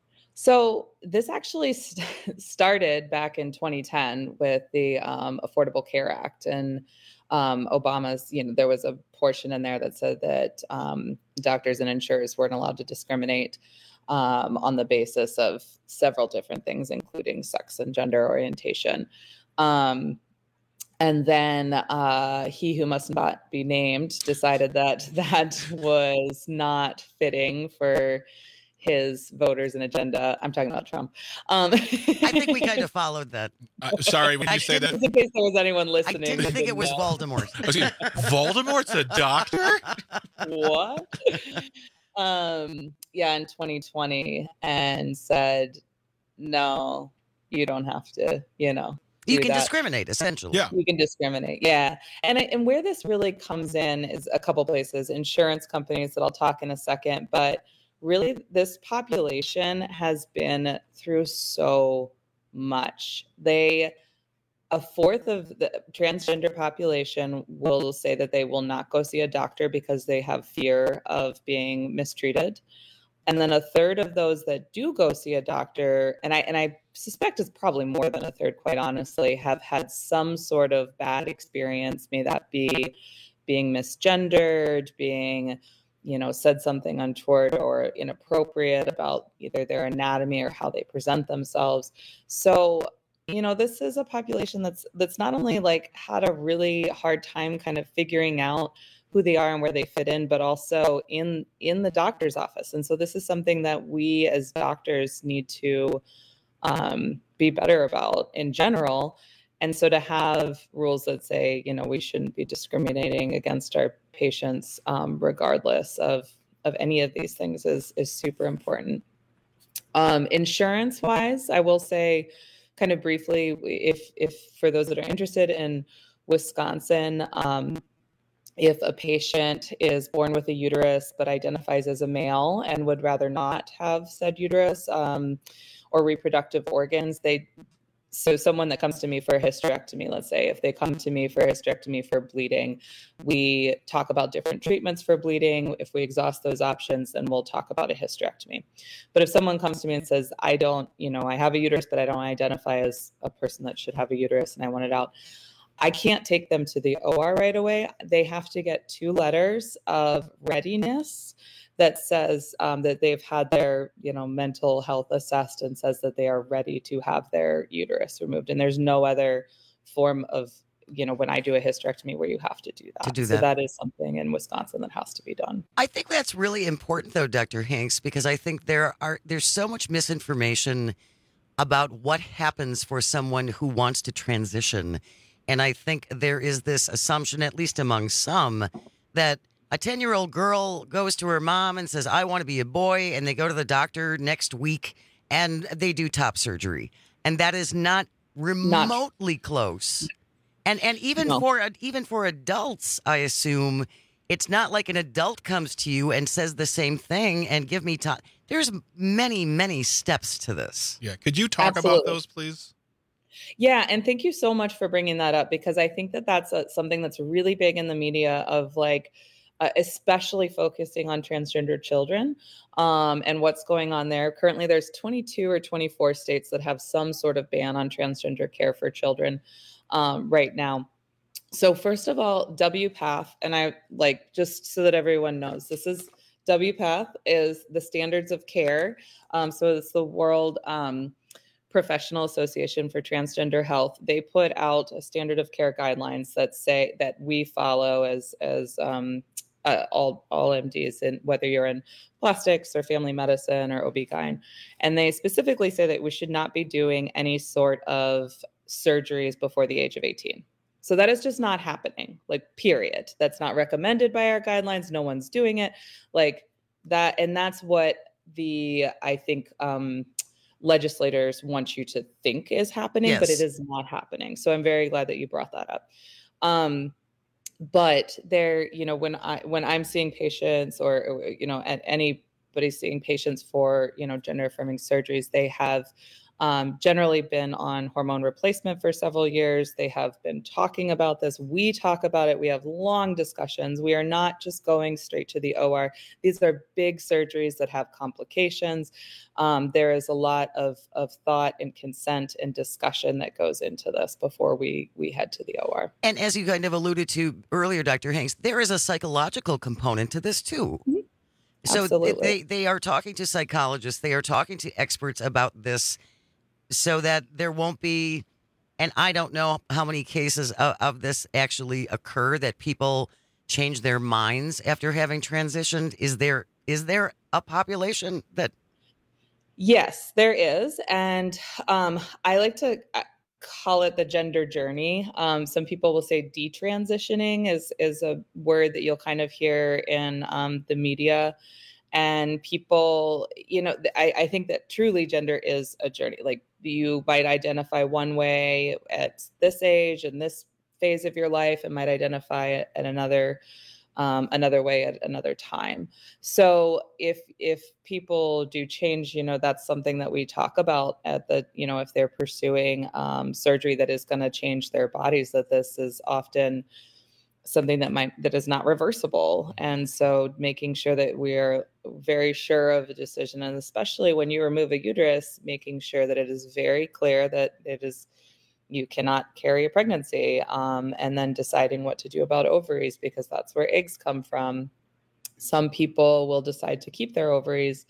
Speaker 8: So this actually st- started back in twenty ten with the um, Affordable Care Act, and um, Obama's. You know, there was a portion in there that said that um, doctors and insurers weren't allowed to discriminate um, on the basis of several different things, including sex and gender orientation. Um, and then uh, he who must not be named decided that that was not fitting for his voters and agenda. I'm talking about Trump. Um,
Speaker 18: I think we kind of followed that.
Speaker 29: Uh, sorry, when you
Speaker 18: I
Speaker 29: say that.
Speaker 8: just in case there was anyone
Speaker 18: I
Speaker 8: listening.
Speaker 18: didn't
Speaker 8: who
Speaker 18: think it
Speaker 8: didn't
Speaker 18: was
Speaker 8: know.
Speaker 18: Voldemort.
Speaker 29: I was gonna- Voldemort's a doctor?
Speaker 8: What? um, yeah, in twenty twenty, and said, no, you don't have to, you know.
Speaker 18: You
Speaker 8: do
Speaker 18: can
Speaker 8: that.
Speaker 18: discriminate, essentially.
Speaker 29: Yeah.
Speaker 8: You can discriminate, yeah. And I, and where this really comes in is a couple places, insurance companies that I'll talk in a second, but really this population has been through so much. They, a fourth of the transgender population will say that they will not go see a doctor because they have fear of being mistreated. And then a third of those that do go see a doctor, and I and I suspect it's probably more than a third, quite honestly, have had some sort of bad experience, may that be being misgendered, being, you know, said something untoward or inappropriate about either their anatomy or how they present themselves. So, you know, this is a population that's that's not only like had a really hard time kind of figuring out who they are and where they fit in, but also in in the doctor's office. And so this is something that we as doctors need to um, be better about in general. And so to have rules that say, you know, we shouldn't be discriminating against our patients um, regardless of of any of these things is is super important. Um, insurance wise, I will say kind of briefly, if if for those that are interested in Wisconsin, um, if a patient is born with a uterus but identifies as a male and would rather not have said uterus um, or reproductive organs, they so someone that comes to me for a hysterectomy, let's say, if they come to me for a hysterectomy for bleeding, we talk about different treatments for bleeding. If we exhaust those options, then we'll talk about a hysterectomy. But if someone comes to me and says, I don't, you know, I have a uterus, but I don't identify as a person that should have a uterus and I want it out, I can't take them to the O R right away. They have to get two letters of readiness that says um, that they've had their, you know, mental health assessed and says that they are ready to have their uterus removed. And there's no other form of, you know, when I do a hysterectomy where you have to do that.
Speaker 18: To do
Speaker 8: So
Speaker 18: that.
Speaker 8: that is something in Wisconsin that has to be done.
Speaker 18: I think that's really important, though, Doctor Hanks, because I think there are there's so much misinformation about what happens for someone who wants to transition. And I think there is this assumption, at least among some, that a ten-year-old girl goes to her mom and says, I want to be a boy, and they go to the doctor next week and they do top surgery. And that is not remotely close And and even
Speaker 8: No.
Speaker 18: for even for adults, I assume it's not like an adult comes to you and says the same thing and give me time. There's many, many steps to this.
Speaker 19: Yeah. Could you talk
Speaker 8: Absolutely.
Speaker 19: about those, please?
Speaker 8: Yeah, and thank you so much for bringing that up, because I think that that's a, something that's really big in the media of like, uh, especially focusing on transgender children um, and what's going on there. Currently, there's twenty-two or twenty-four states that have some sort of ban on transgender care for children um, right now. So first of all, W PATH, and I like just so that everyone knows, this is W PATH is the standards of care. Um, so it's the World um, Professional Association for Transgender Health. They put out a standard of care guidelines that say that we follow as as um, uh, all all M Ds, and whether you're in plastics or family medicine or O B G Y N. And they specifically say that we should not be doing any sort of surgeries before the age of eighteen. So that is just not happening, like, period. That's not recommended by our guidelines. No one's doing it like that. And that's what the, I think, um, legislators want you to think is happening,
Speaker 18: Yes.
Speaker 8: but it is not happening. So I'm very glad that you brought that up. Um, but there, you know, when I, when I'm seeing patients or, or, you know, at anybody seeing patients for, you know, gender affirming surgeries, they have um, generally been on hormone replacement for several years. They have been talking about this. We talk about it. We have long discussions. We are not just going straight to the O R. These are big surgeries that have complications. Um, there is a lot of, of thought and consent and discussion that goes into this before we, we head to the O R.
Speaker 18: And as you kind of alluded to earlier, Doctor Hanks, there is a psychological component to this too.
Speaker 8: Mm-hmm.
Speaker 18: So
Speaker 8: Absolutely.
Speaker 18: they, they are talking to psychologists, they are talking to experts about this so that there won't be, and I don't know how many cases of, of this actually occur, that people change their minds after having transitioned. Is there is there a population that...
Speaker 8: Yes, there is. And um, I like to call it the gender journey. Um, some people will say detransitioning is, is a word that you'll kind of hear in um, the media. And people, you know, I, I think that truly gender is a journey. Like, you might identify one way at this age and this phase of your life, and might identify it at another Um, another way at another time. So if if people do change, you know, that's something that we talk about at the, you know, if they're pursuing um, surgery that is going to change their bodies, that this is often something that might that is not reversible. And so making sure that we're very sure of the decision, and especially when you remove a uterus, making sure that it is very clear that it is, you cannot carry a pregnancy, um, and then deciding what to do about ovaries, because that's where eggs come from. Some people will decide to keep their ovaries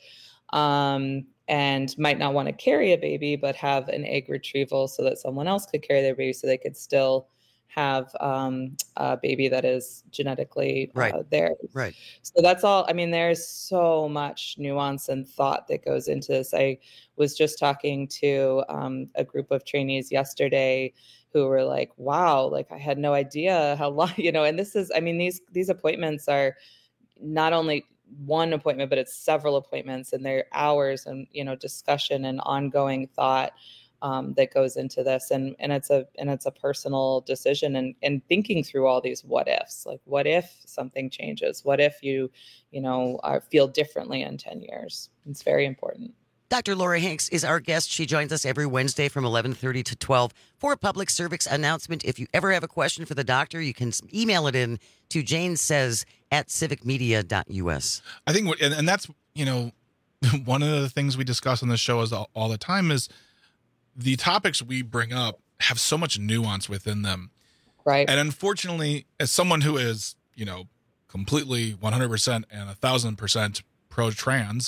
Speaker 8: um, and might not want to carry a baby, but have an egg retrieval so that someone else could carry their baby, so they could still have um, a baby that is genetically uh,
Speaker 18: Right.
Speaker 8: theirs.
Speaker 18: Right.
Speaker 8: So that's all. I mean, there's so much nuance and thought that goes into this. I was just talking to um, a group of trainees yesterday who were like, wow, like, I had no idea how long, you know, and this is, I mean, these, these appointments are not only one appointment, but it's several appointments, and they're hours and, you know, discussion and ongoing thought Um, that goes into this, and and it's a and it's a personal decision, and and thinking through all these what ifs, like, what if something changes? What if you, you know, are, feel differently in ten years? It's very important.
Speaker 18: Doctor Laura Hanks is our guest. She joins us every Wednesday from eleven thirty to twelve for a public service announcement. If you ever have a question for the doctor, you can email it in to Jane Says at civic media dot u s.
Speaker 19: I think, what- and, and that's, you know, one of the things we discuss on the show is all, all the time is the topics we bring up have so much nuance within them.
Speaker 8: Right.
Speaker 19: And unfortunately, as someone who is, you know, completely one hundred percent and a thousand percent pro-trans,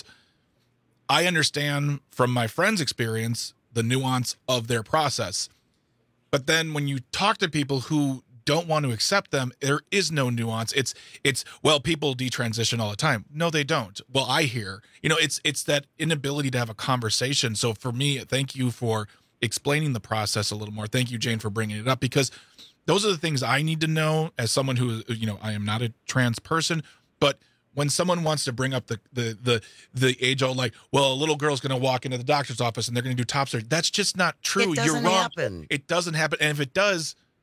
Speaker 19: I understand from my friend's experience the nuance of their process. But then when you talk to people who don't want to accept them, there is no nuance. It's, it's, well, people detransition all the time. No, they don't. Well, I hear, you know, it's, it's that inability to have a conversation. So for me, thank you for explaining the process a little more. Thank you, Jane, for bringing it up, because those are the things I need to know as someone who, you know, I am not a trans person, but when someone wants to bring up the, the, the, the age old, like, well, a little girl's going to walk into the doctor's office and they're going to do top surgery. That's just not true.
Speaker 18: It doesn't
Speaker 19: You're wrong.
Speaker 18: happen.
Speaker 19: It doesn't happen. And if it does,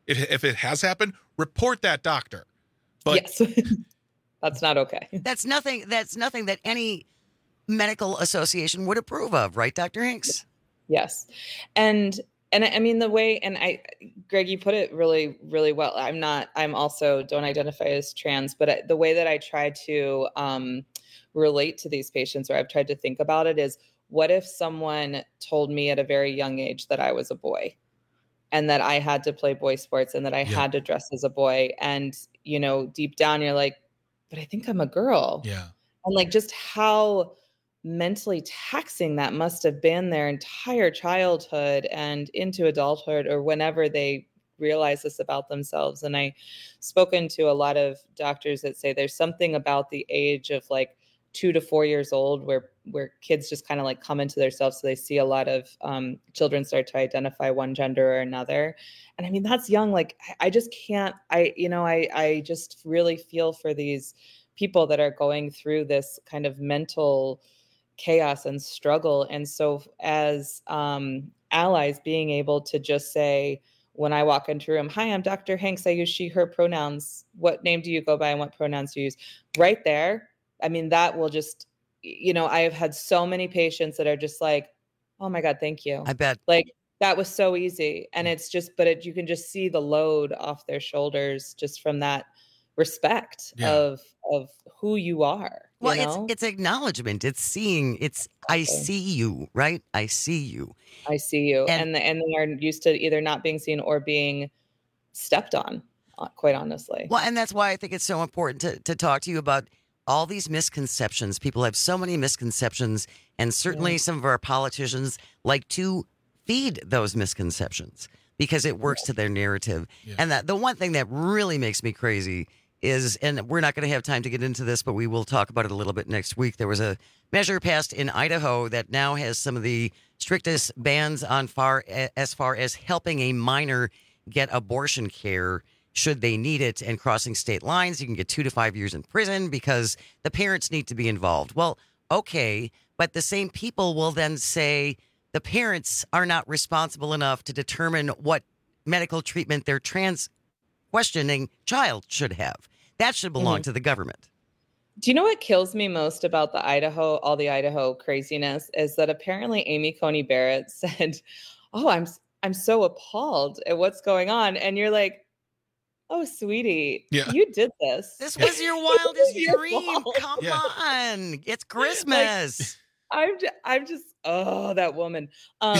Speaker 19: If, if it has happened, report that doctor. But
Speaker 8: yes. That's not okay.
Speaker 18: That's nothing. That's nothing that any medical association would approve of, right, Doctor Hanks?
Speaker 8: Yes. And and I mean the way, and I, Greg, you put it really, really well. I'm not, I'm also don't identify as trans, but I, the way that I try to um, relate to these patients, or I've tried to think about it, is what if someone told me at a very young age that I was a boy and that I had to play boy sports and that I
Speaker 19: Yeah.
Speaker 8: had to dress as a boy. And, you know, deep down you're like, but I think I'm a girl.
Speaker 19: Yeah.
Speaker 8: And like just how mentally taxing that must have been their entire childhood and into adulthood, or whenever they realize this about themselves. And I've spoken to a lot of doctors that say there's something about the age of like two to four years old where where kids just kind of like come into themselves. So they see a lot of um, children start to identify one gender or another. And I mean, that's young. Like, I, I just can't, I, you know, I, I just really feel for these people that are going through this kind of mental chaos and struggle. And so as um, allies, being able to just say, when I walk into a room, hi, I'm Doctor Hanks. I use she, her pronouns. What name do you go by and what pronouns do you use? Right there. I mean, that will just, you know, I have had so many patients that are just like, oh my God, thank you.
Speaker 18: I bet.
Speaker 8: Like, that was so easy. And it's just, but it, you can just see the load off their shoulders just from that respect
Speaker 18: Yeah.
Speaker 8: of, of who you are. You
Speaker 18: Well,
Speaker 8: know?
Speaker 18: it's it's acknowledgement. It's seeing. It's I see you, right? I see you.
Speaker 8: I see you.
Speaker 18: And-
Speaker 8: And, and they are used to either not being seen or being stepped on, uh, quite honestly.
Speaker 18: Well, and that's why I think it's so important to, to talk to you about all these misconceptions. People have so many misconceptions, and certainly
Speaker 8: Yeah.
Speaker 18: some of our politicians like to feed those misconceptions because it works to their narrative. And that the one thing that really makes me crazy is, and we're not going to have time to get into this, but we will talk about it a little bit next week. There was a measure passed in Idaho that now has some of the strictest bans on far as far as helping a minor get abortion care should they need it, and crossing state lines. You can get two to five years in prison because the parents need to be involved. Well, okay, but the same people will then say the parents are not responsible enough to determine what medical treatment their trans questioning child should have. That should belong
Speaker 8: Mhm.
Speaker 18: to the government.
Speaker 8: Do you know what kills me most about the Idaho, all the Idaho craziness, is that apparently Amy Coney Barrett said, "Oh, I'm I'm so appalled at what's going on," and you're like, "Oh, sweetie,
Speaker 19: Yeah.
Speaker 8: you did this.
Speaker 18: This was your wildest
Speaker 8: your
Speaker 18: dream.
Speaker 8: fault."
Speaker 18: Come
Speaker 19: Yeah.
Speaker 18: on, it's Christmas.
Speaker 8: I'm just, I'm just, oh, that woman. Um,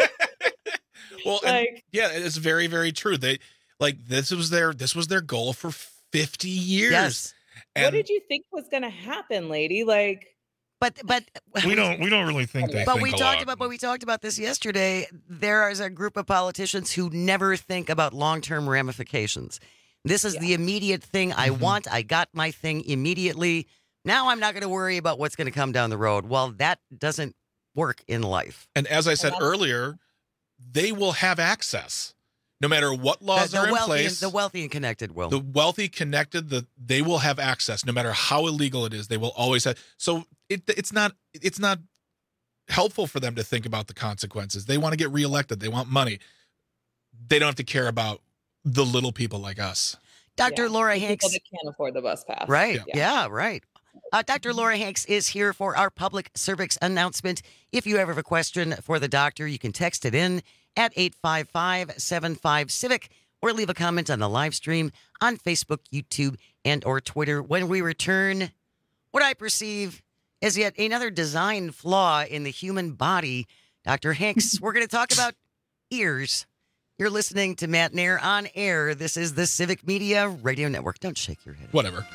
Speaker 19: Well, and,
Speaker 8: like,
Speaker 19: yeah, it's very, very true. They like this was their this was their goal for fifty years.
Speaker 18: Yes.
Speaker 8: what
Speaker 19: And
Speaker 8: did you think was going to happen, lady? Like,
Speaker 18: But but
Speaker 24: We don't we don't really think they
Speaker 18: But
Speaker 24: think
Speaker 18: we
Speaker 24: a
Speaker 18: talked
Speaker 24: lot.
Speaker 18: about but we talked about this yesterday. There is a group of politicians who never think about long-term ramifications. This is the immediate thing I
Speaker 24: Mm-hmm.
Speaker 18: want. I got my thing immediately. Now I'm not going to worry about what's going to come down the road. Well, that doesn't work in life.
Speaker 19: and as I said earlier, they will have access no matter what laws
Speaker 18: the,
Speaker 19: are
Speaker 18: the
Speaker 19: in
Speaker 18: wealthy
Speaker 19: place.
Speaker 18: and, the wealthy and connected will.
Speaker 19: The wealthy, connected, the they will have access no matter how illegal it is. They will always have. So it it's not it's not helpful for them to think about the consequences. They want to get reelected. They want money. They don't have to care about the little people like us.
Speaker 18: Doctor
Speaker 8: yeah,
Speaker 18: Laura
Speaker 8: the
Speaker 18: Hanks.
Speaker 8: people that can't afford the bus pass.
Speaker 18: Right.
Speaker 8: Yeah.
Speaker 18: Yeah, right. Uh, Doctor Laura Hanks is here for our public service announcement. If you ever have a question for the doctor, you can text it in at eight five five, seven five, civic or leave a comment on the live stream on Facebook, YouTube, and or Twitter. When we return, what I perceive as yet another design flaw in the human body. Doctor Hanks, we're going to talk about ears. You're listening to Matt Nair on air. This is the Civic Media Radio Network. Don't shake your head.
Speaker 19: Whatever.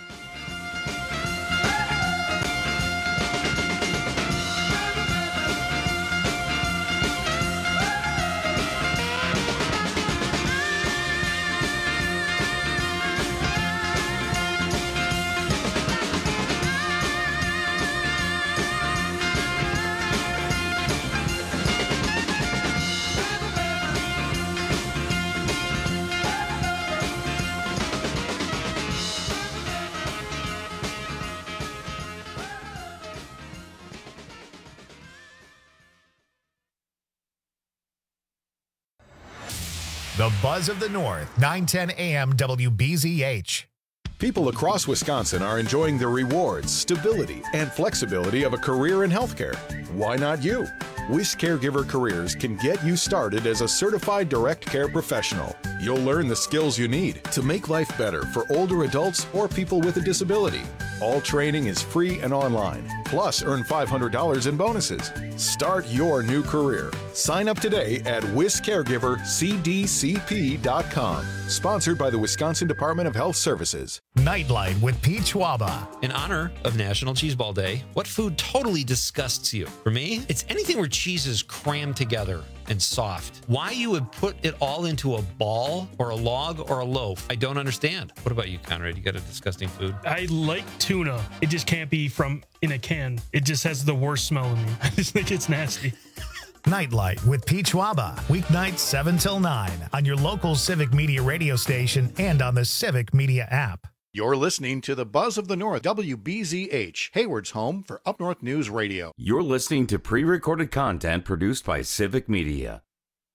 Speaker 1: The Buzz of the North, nine ten A M W B Z H.
Speaker 10: People across Wisconsin are enjoying the rewards, stability, and flexibility of a career in healthcare. Why not you? Wish Caregiver Careers can get you started as a certified direct care professional. You'll learn the skills you need to make life better for older adults or people with a disability. All training is free and online. Plus, earn five hundred dollars in bonuses. Start your new career. Sign up today at wis caregiver c d c p dot com. Sponsored by the Wisconsin Department of Health Services.
Speaker 1: Nightlight with Pete Schwaba.
Speaker 2: In honor of National Cheese Ball Day, what food totally disgusts you? For me, it's anything where cheese is crammed together and soft. Why you would put it all into a ball or a log or a loaf, I don't understand. What about you, Conrad? You got a disgusting food?
Speaker 11: I like tuna. It just can't be from in a can. It just has the worst smell to me. I just think it's nasty.
Speaker 1: Nightlight with Pete Schwaba. Weeknights seven till nine on your local Civic Media radio station and on the Civic Media app.
Speaker 12: You're listening to the Buzz of the North, W B Z H, Hayward's home for Up North News Radio.
Speaker 17: You're listening to pre-recorded content produced by Civic Media.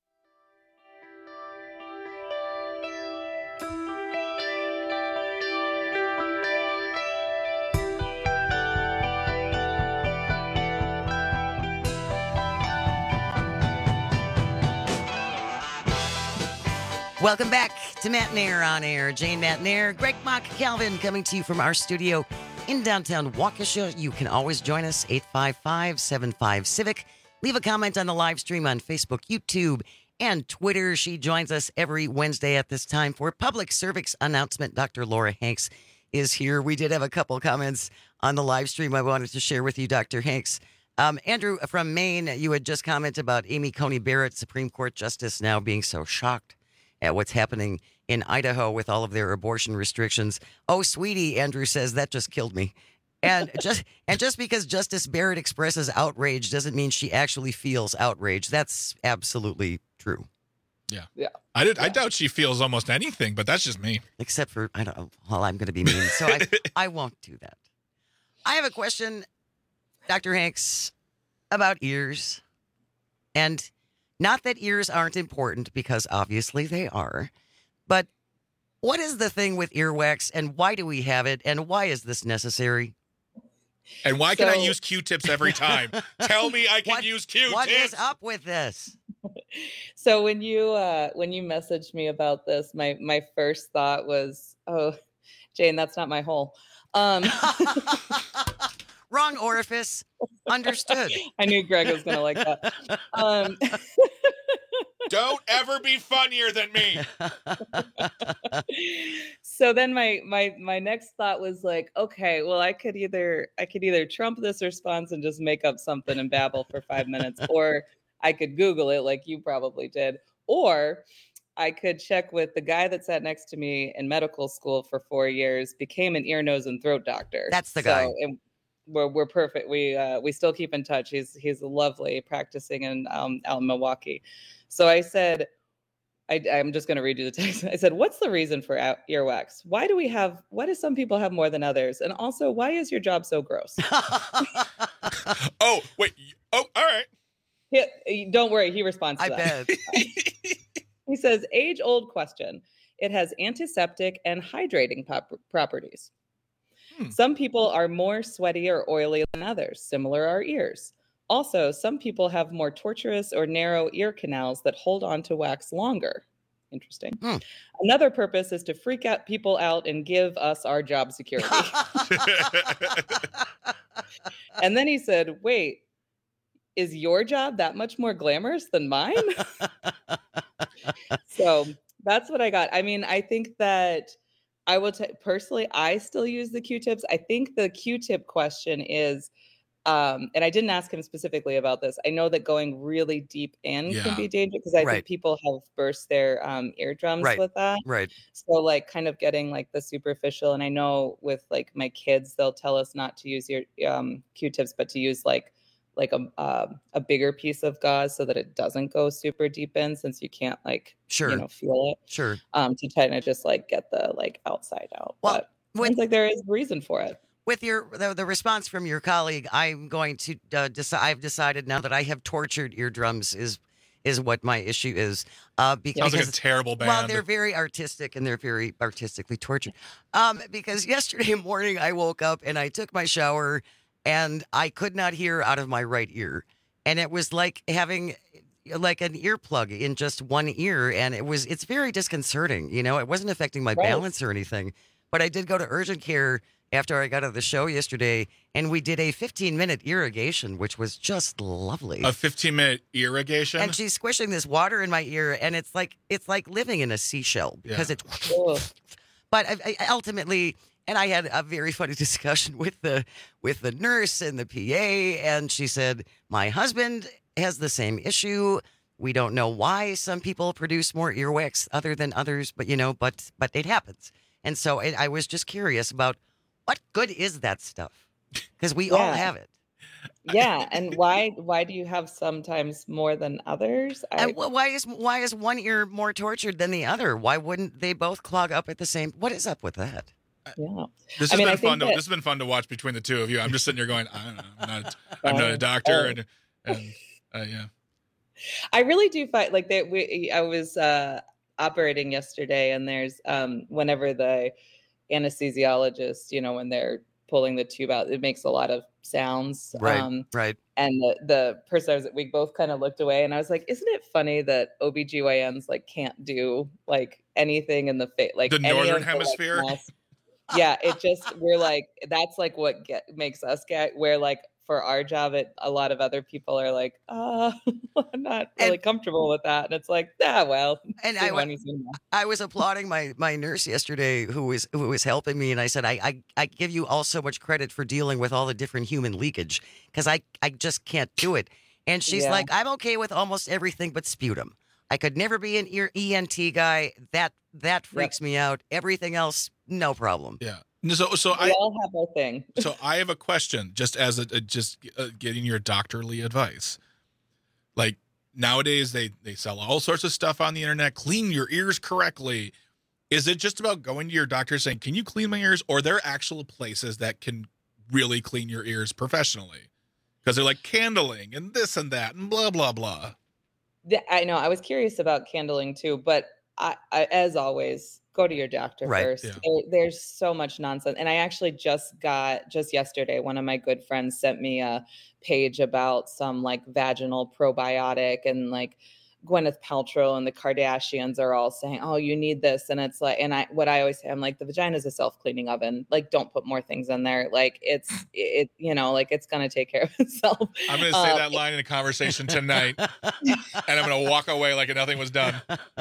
Speaker 18: Welcome back to Matt Nair on Air. Jane Matt Nair, Greg Mock, Calvin coming to you from our studio in downtown Waukesha. You can always join us, eight five five, seven five, Civic. Leave a comment on the live stream on Facebook, YouTube, and Twitter. She joins us every Wednesday at this time for public service announcement. Doctor Laura Hanks is here. We did have a couple comments on the live stream I wanted to share with you, Doctor Hanks. Um, Andrew from Maine, you had just commented about Amy Coney Barrett, Supreme Court Justice, now being so shocked at what's happening in Idaho with all of their abortion restrictions. Oh, sweetie, Andrew says, that just killed me. And just and just because Justice Barrett expresses outrage doesn't mean she actually feels outrage. That's absolutely true.
Speaker 19: Yeah.
Speaker 8: Yeah.
Speaker 19: I did. I doubt she feels almost anything, but that's just me.
Speaker 18: Except for, I don't know, well, I'm going to be mean, so I, I won't do that. I have a question, Doctor Hanks, about ears. And not that ears aren't important, because obviously they are. But what is the thing with earwax, and why do we have it, and why is this necessary?
Speaker 19: And why can
Speaker 8: So-
Speaker 19: I use Q-tips every time? Tell me I can
Speaker 18: What-
Speaker 19: use Q-tips.
Speaker 18: What is up with this?
Speaker 8: So when you uh, when you messaged me about this, my my first thought was, oh, Jane, that's not my hole. Um,
Speaker 18: Wrong orifice. Understood.
Speaker 8: I knew Greg was going to like that. Um,
Speaker 19: Don't ever be funnier than me.
Speaker 8: so then my my my next thought was like, okay, well, I could either I could either trump this response and just make up something and babble for five minutes, or I could Google it like you probably did, or I could check with the guy that sat next to me in medical school for four years, became an ear, nose, and throat doctor.
Speaker 18: That's the guy.
Speaker 8: So, and we're we're perfect. We uh, we still keep in touch. He's he's lovely, practicing in um, out in Milwaukee. So I said, I, I'm just going to read you the text. I said, what's the reason for out- earwax? Why do we have, why do some people have more than others? And also, why is your job so gross?
Speaker 19: Oh, wait. Oh, all right.
Speaker 8: He, don't worry. He responds to
Speaker 18: I
Speaker 8: that.
Speaker 18: bet.
Speaker 8: He says, age old question. It has antiseptic and hydrating pop- properties.
Speaker 19: Hmm.
Speaker 8: Some people are more sweaty or oily than others. Similar are ears. Also, some people have more tortuous or narrow ear canals that hold on to wax longer. Interesting.
Speaker 18: Hmm.
Speaker 8: Another purpose is to freak out people out and give us our job security. And then he said, wait, is your job that much more glamorous than mine? So that's what I got. I mean, I think that I will t- personally, I still use the Q-tips. I think the Q-tip question is, Um, and I didn't ask him specifically about this. I know that going really deep in
Speaker 18: Yeah.
Speaker 8: can be dangerous because I
Speaker 18: Right.
Speaker 8: think people have burst their um, eardrums
Speaker 18: Right.
Speaker 8: with that.
Speaker 18: Right.
Speaker 8: So like kind of getting like the superficial. And I know with like my kids, they'll tell us not to use your um, Q-tips, but to use like like a uh, a bigger piece of gauze so that it doesn't go super deep in, since you can't like
Speaker 18: Sure.
Speaker 8: you know feel it.
Speaker 18: Sure.
Speaker 8: Um, to kind of just like get the like outside out.
Speaker 18: Well,
Speaker 8: but it
Speaker 18: with-
Speaker 8: seems like there is reason for it.
Speaker 18: With your the, the response from your colleague, I'm going to uh, decide. I've decided now that I have tortured eardrums is is what my issue is. Uh, because,
Speaker 19: Sounds like a terrible band.
Speaker 18: Well, they're very artistic and they're very artistically tortured. Um, because yesterday morning I woke up and I took my shower and I could not hear out of my right ear. And it was like having like an earplug in just one ear. And it was, it's very disconcerting. You know, it wasn't affecting my
Speaker 8: Right.
Speaker 18: balance or anything, but I did go to urgent care after I got out of the show yesterday, and we did a fifteen minute irrigation, which was just lovely.
Speaker 19: A fifteen minute irrigation?
Speaker 18: And she's squishing this water in my ear, and it's like it's like living in a seashell because
Speaker 19: Yeah.
Speaker 18: it's. But I, I ultimately, and I had a very funny discussion with the with the nurse and the P A, and she said, "My husband has the same issue. We don't know why some people produce more earwax other than others, but you know, but but it happens." And so I, I was just curious about what good is that stuff? Because we all
Speaker 8: Yeah.
Speaker 18: have it.
Speaker 8: Yeah, and why why do you have sometimes more than others? I,
Speaker 18: And wh- why is why is one ear more tortured than the other? Why wouldn't they both clog up at the same? What is up with that?
Speaker 8: Yeah,
Speaker 19: This
Speaker 8: I
Speaker 19: has
Speaker 8: mean, I
Speaker 19: been
Speaker 8: think
Speaker 19: fun. To,
Speaker 8: that-
Speaker 19: this has been fun to watch between the two of you. I'm just sitting here going, I don't know. I'm not. I'm not a doctor,
Speaker 8: Oh.
Speaker 19: and, and uh, yeah.
Speaker 8: I really do find like that. We I was uh, operating yesterday, and there's um, whenever the anesthesiologist, you know, when they're pulling the tube out, it makes a lot of sounds.
Speaker 18: Right,
Speaker 8: Um,
Speaker 18: right.
Speaker 8: and the, the person I was, we both kind of looked away, and I was like, isn't it funny that O B G Y Ns like can't do like anything in the face, like
Speaker 19: The
Speaker 8: any
Speaker 19: Northern
Speaker 8: of the, like,
Speaker 19: Hemisphere?
Speaker 8: mass- yeah, it just, we're like, that's like what get, makes us get, where like for our job, it, a lot of other people are like, uh, I'm not really comfortable with that. And it's like, ah, well,
Speaker 18: And
Speaker 8: see
Speaker 18: I,
Speaker 8: when
Speaker 18: wa-
Speaker 8: you see them.
Speaker 18: I was applauding my my nurse yesterday who was who was helping me, and I said, I I, I give you all so much credit for dealing with all the different human leakage because I I just can't do it. And she's
Speaker 8: Yeah.
Speaker 18: like, I'm okay with almost everything but sputum. I could never be an ear E N T guy. That that freaks me out. Everything else, no problem.
Speaker 19: Yeah. So so
Speaker 8: We
Speaker 19: I
Speaker 8: all have our thing.
Speaker 19: so I have a question, just as a, a just uh, getting your doctorly advice. Like nowadays, they they sell all sorts of stuff on the internet. Clean your ears correctly. Is it just about going to your doctor saying, "Can you clean my ears?" Or are there actual places that can really clean your ears professionally? Because they're like candling and this and that and blah blah blah.
Speaker 8: Yeah, I know. I was curious about candling too, but I, I as always, go to your doctor
Speaker 18: Right,
Speaker 8: first.
Speaker 18: yeah.
Speaker 8: There, there's so much nonsense. And I actually just got, just yesterday, one of my good friends sent me a page about some like vaginal probiotic, and like Gwyneth Paltrow and the Kardashians are all saying, oh, you need this. And it's like, and I, what I always say, I'm like, the vagina is a self-cleaning oven. Like, don't put more things in there. Like it's, it, you know, like it's going to take care of itself.
Speaker 19: I'm going to say
Speaker 8: Um,
Speaker 19: that line in a conversation tonight, and I'm going to walk away like nothing was done.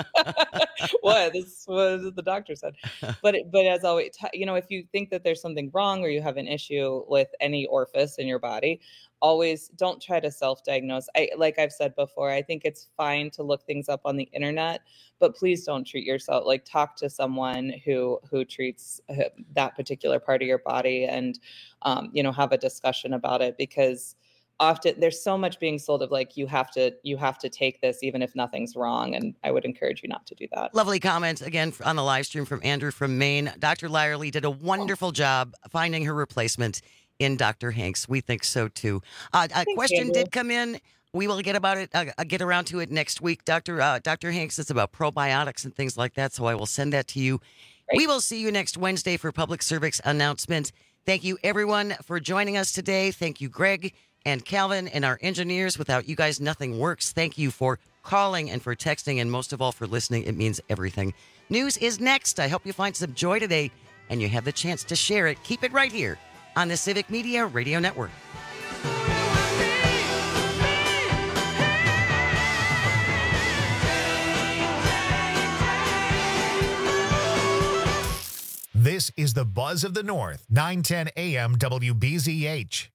Speaker 8: What this was the doctor said, but it- but as always, t- you know, if you think that there's something wrong or you have an issue with any orifice in your body, always don't try to self-diagnose. I like I've said before, I think it's fine to look things up on the internet, but please don't treat yourself. Like talk to someone who who treats uh, that particular part of your body, and um, you know, have a discussion about it, because often there's so much being sold of like you have to you have to take this even if nothing's wrong, and I would encourage you not to do that.
Speaker 18: Lovely comments again on the live stream from Andrew from Maine. Doctor Lyerly did a wonderful job finding her replacement in Doctor Hanks. We think so too. Uh, a question
Speaker 8: Andrew.
Speaker 18: did come in. We will get about it. Uh, get around to it next week, Doctor Uh, Doctor Hanks. It's about probiotics and things like that. So I will send that to you. We will see you next Wednesday for public service announcement. Thank you everyone for joining us today. Thank you, Greg and Calvin and our engineers. Without you guys, nothing works. Thank you for calling and for texting, and most of all for listening. It means everything. News is next. I hope you find some joy today and you have the chance to share it. Keep it right here on the Civic Media Radio Network.
Speaker 1: This is the Buzz of the North, nine ten A M W B Z H.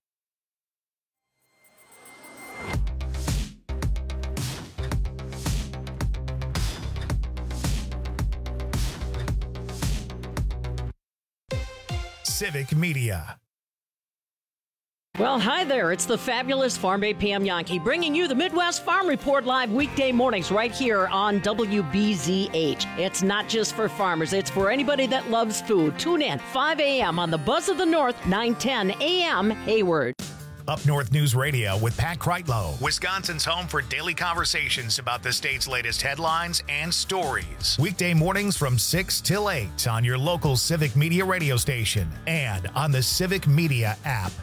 Speaker 1: Civic Media.
Speaker 3: Well, hi there. It's the fabulous Farm Bay Pam Yankee bringing you the Midwest Farm Report live weekday mornings right here on W B Z H. It's not just for farmers, it's for anybody that loves food. Tune in five A M on the Buzz of the North, nine ten A M Hayward.
Speaker 1: Up North News Radio with Pat Kreitlow, Wisconsin's home for daily conversations about the state's latest headlines and stories. Weekday mornings from six till eight on your local Civic Media radio station and on the Civic Media app.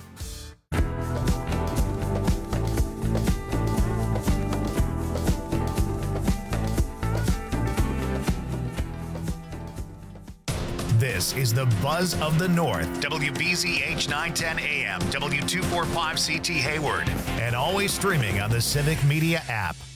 Speaker 1: This is the Buzz of the North, W B Z H nine ten A M, W two forty-five C T Hayward, and always streaming on the Civic Media app.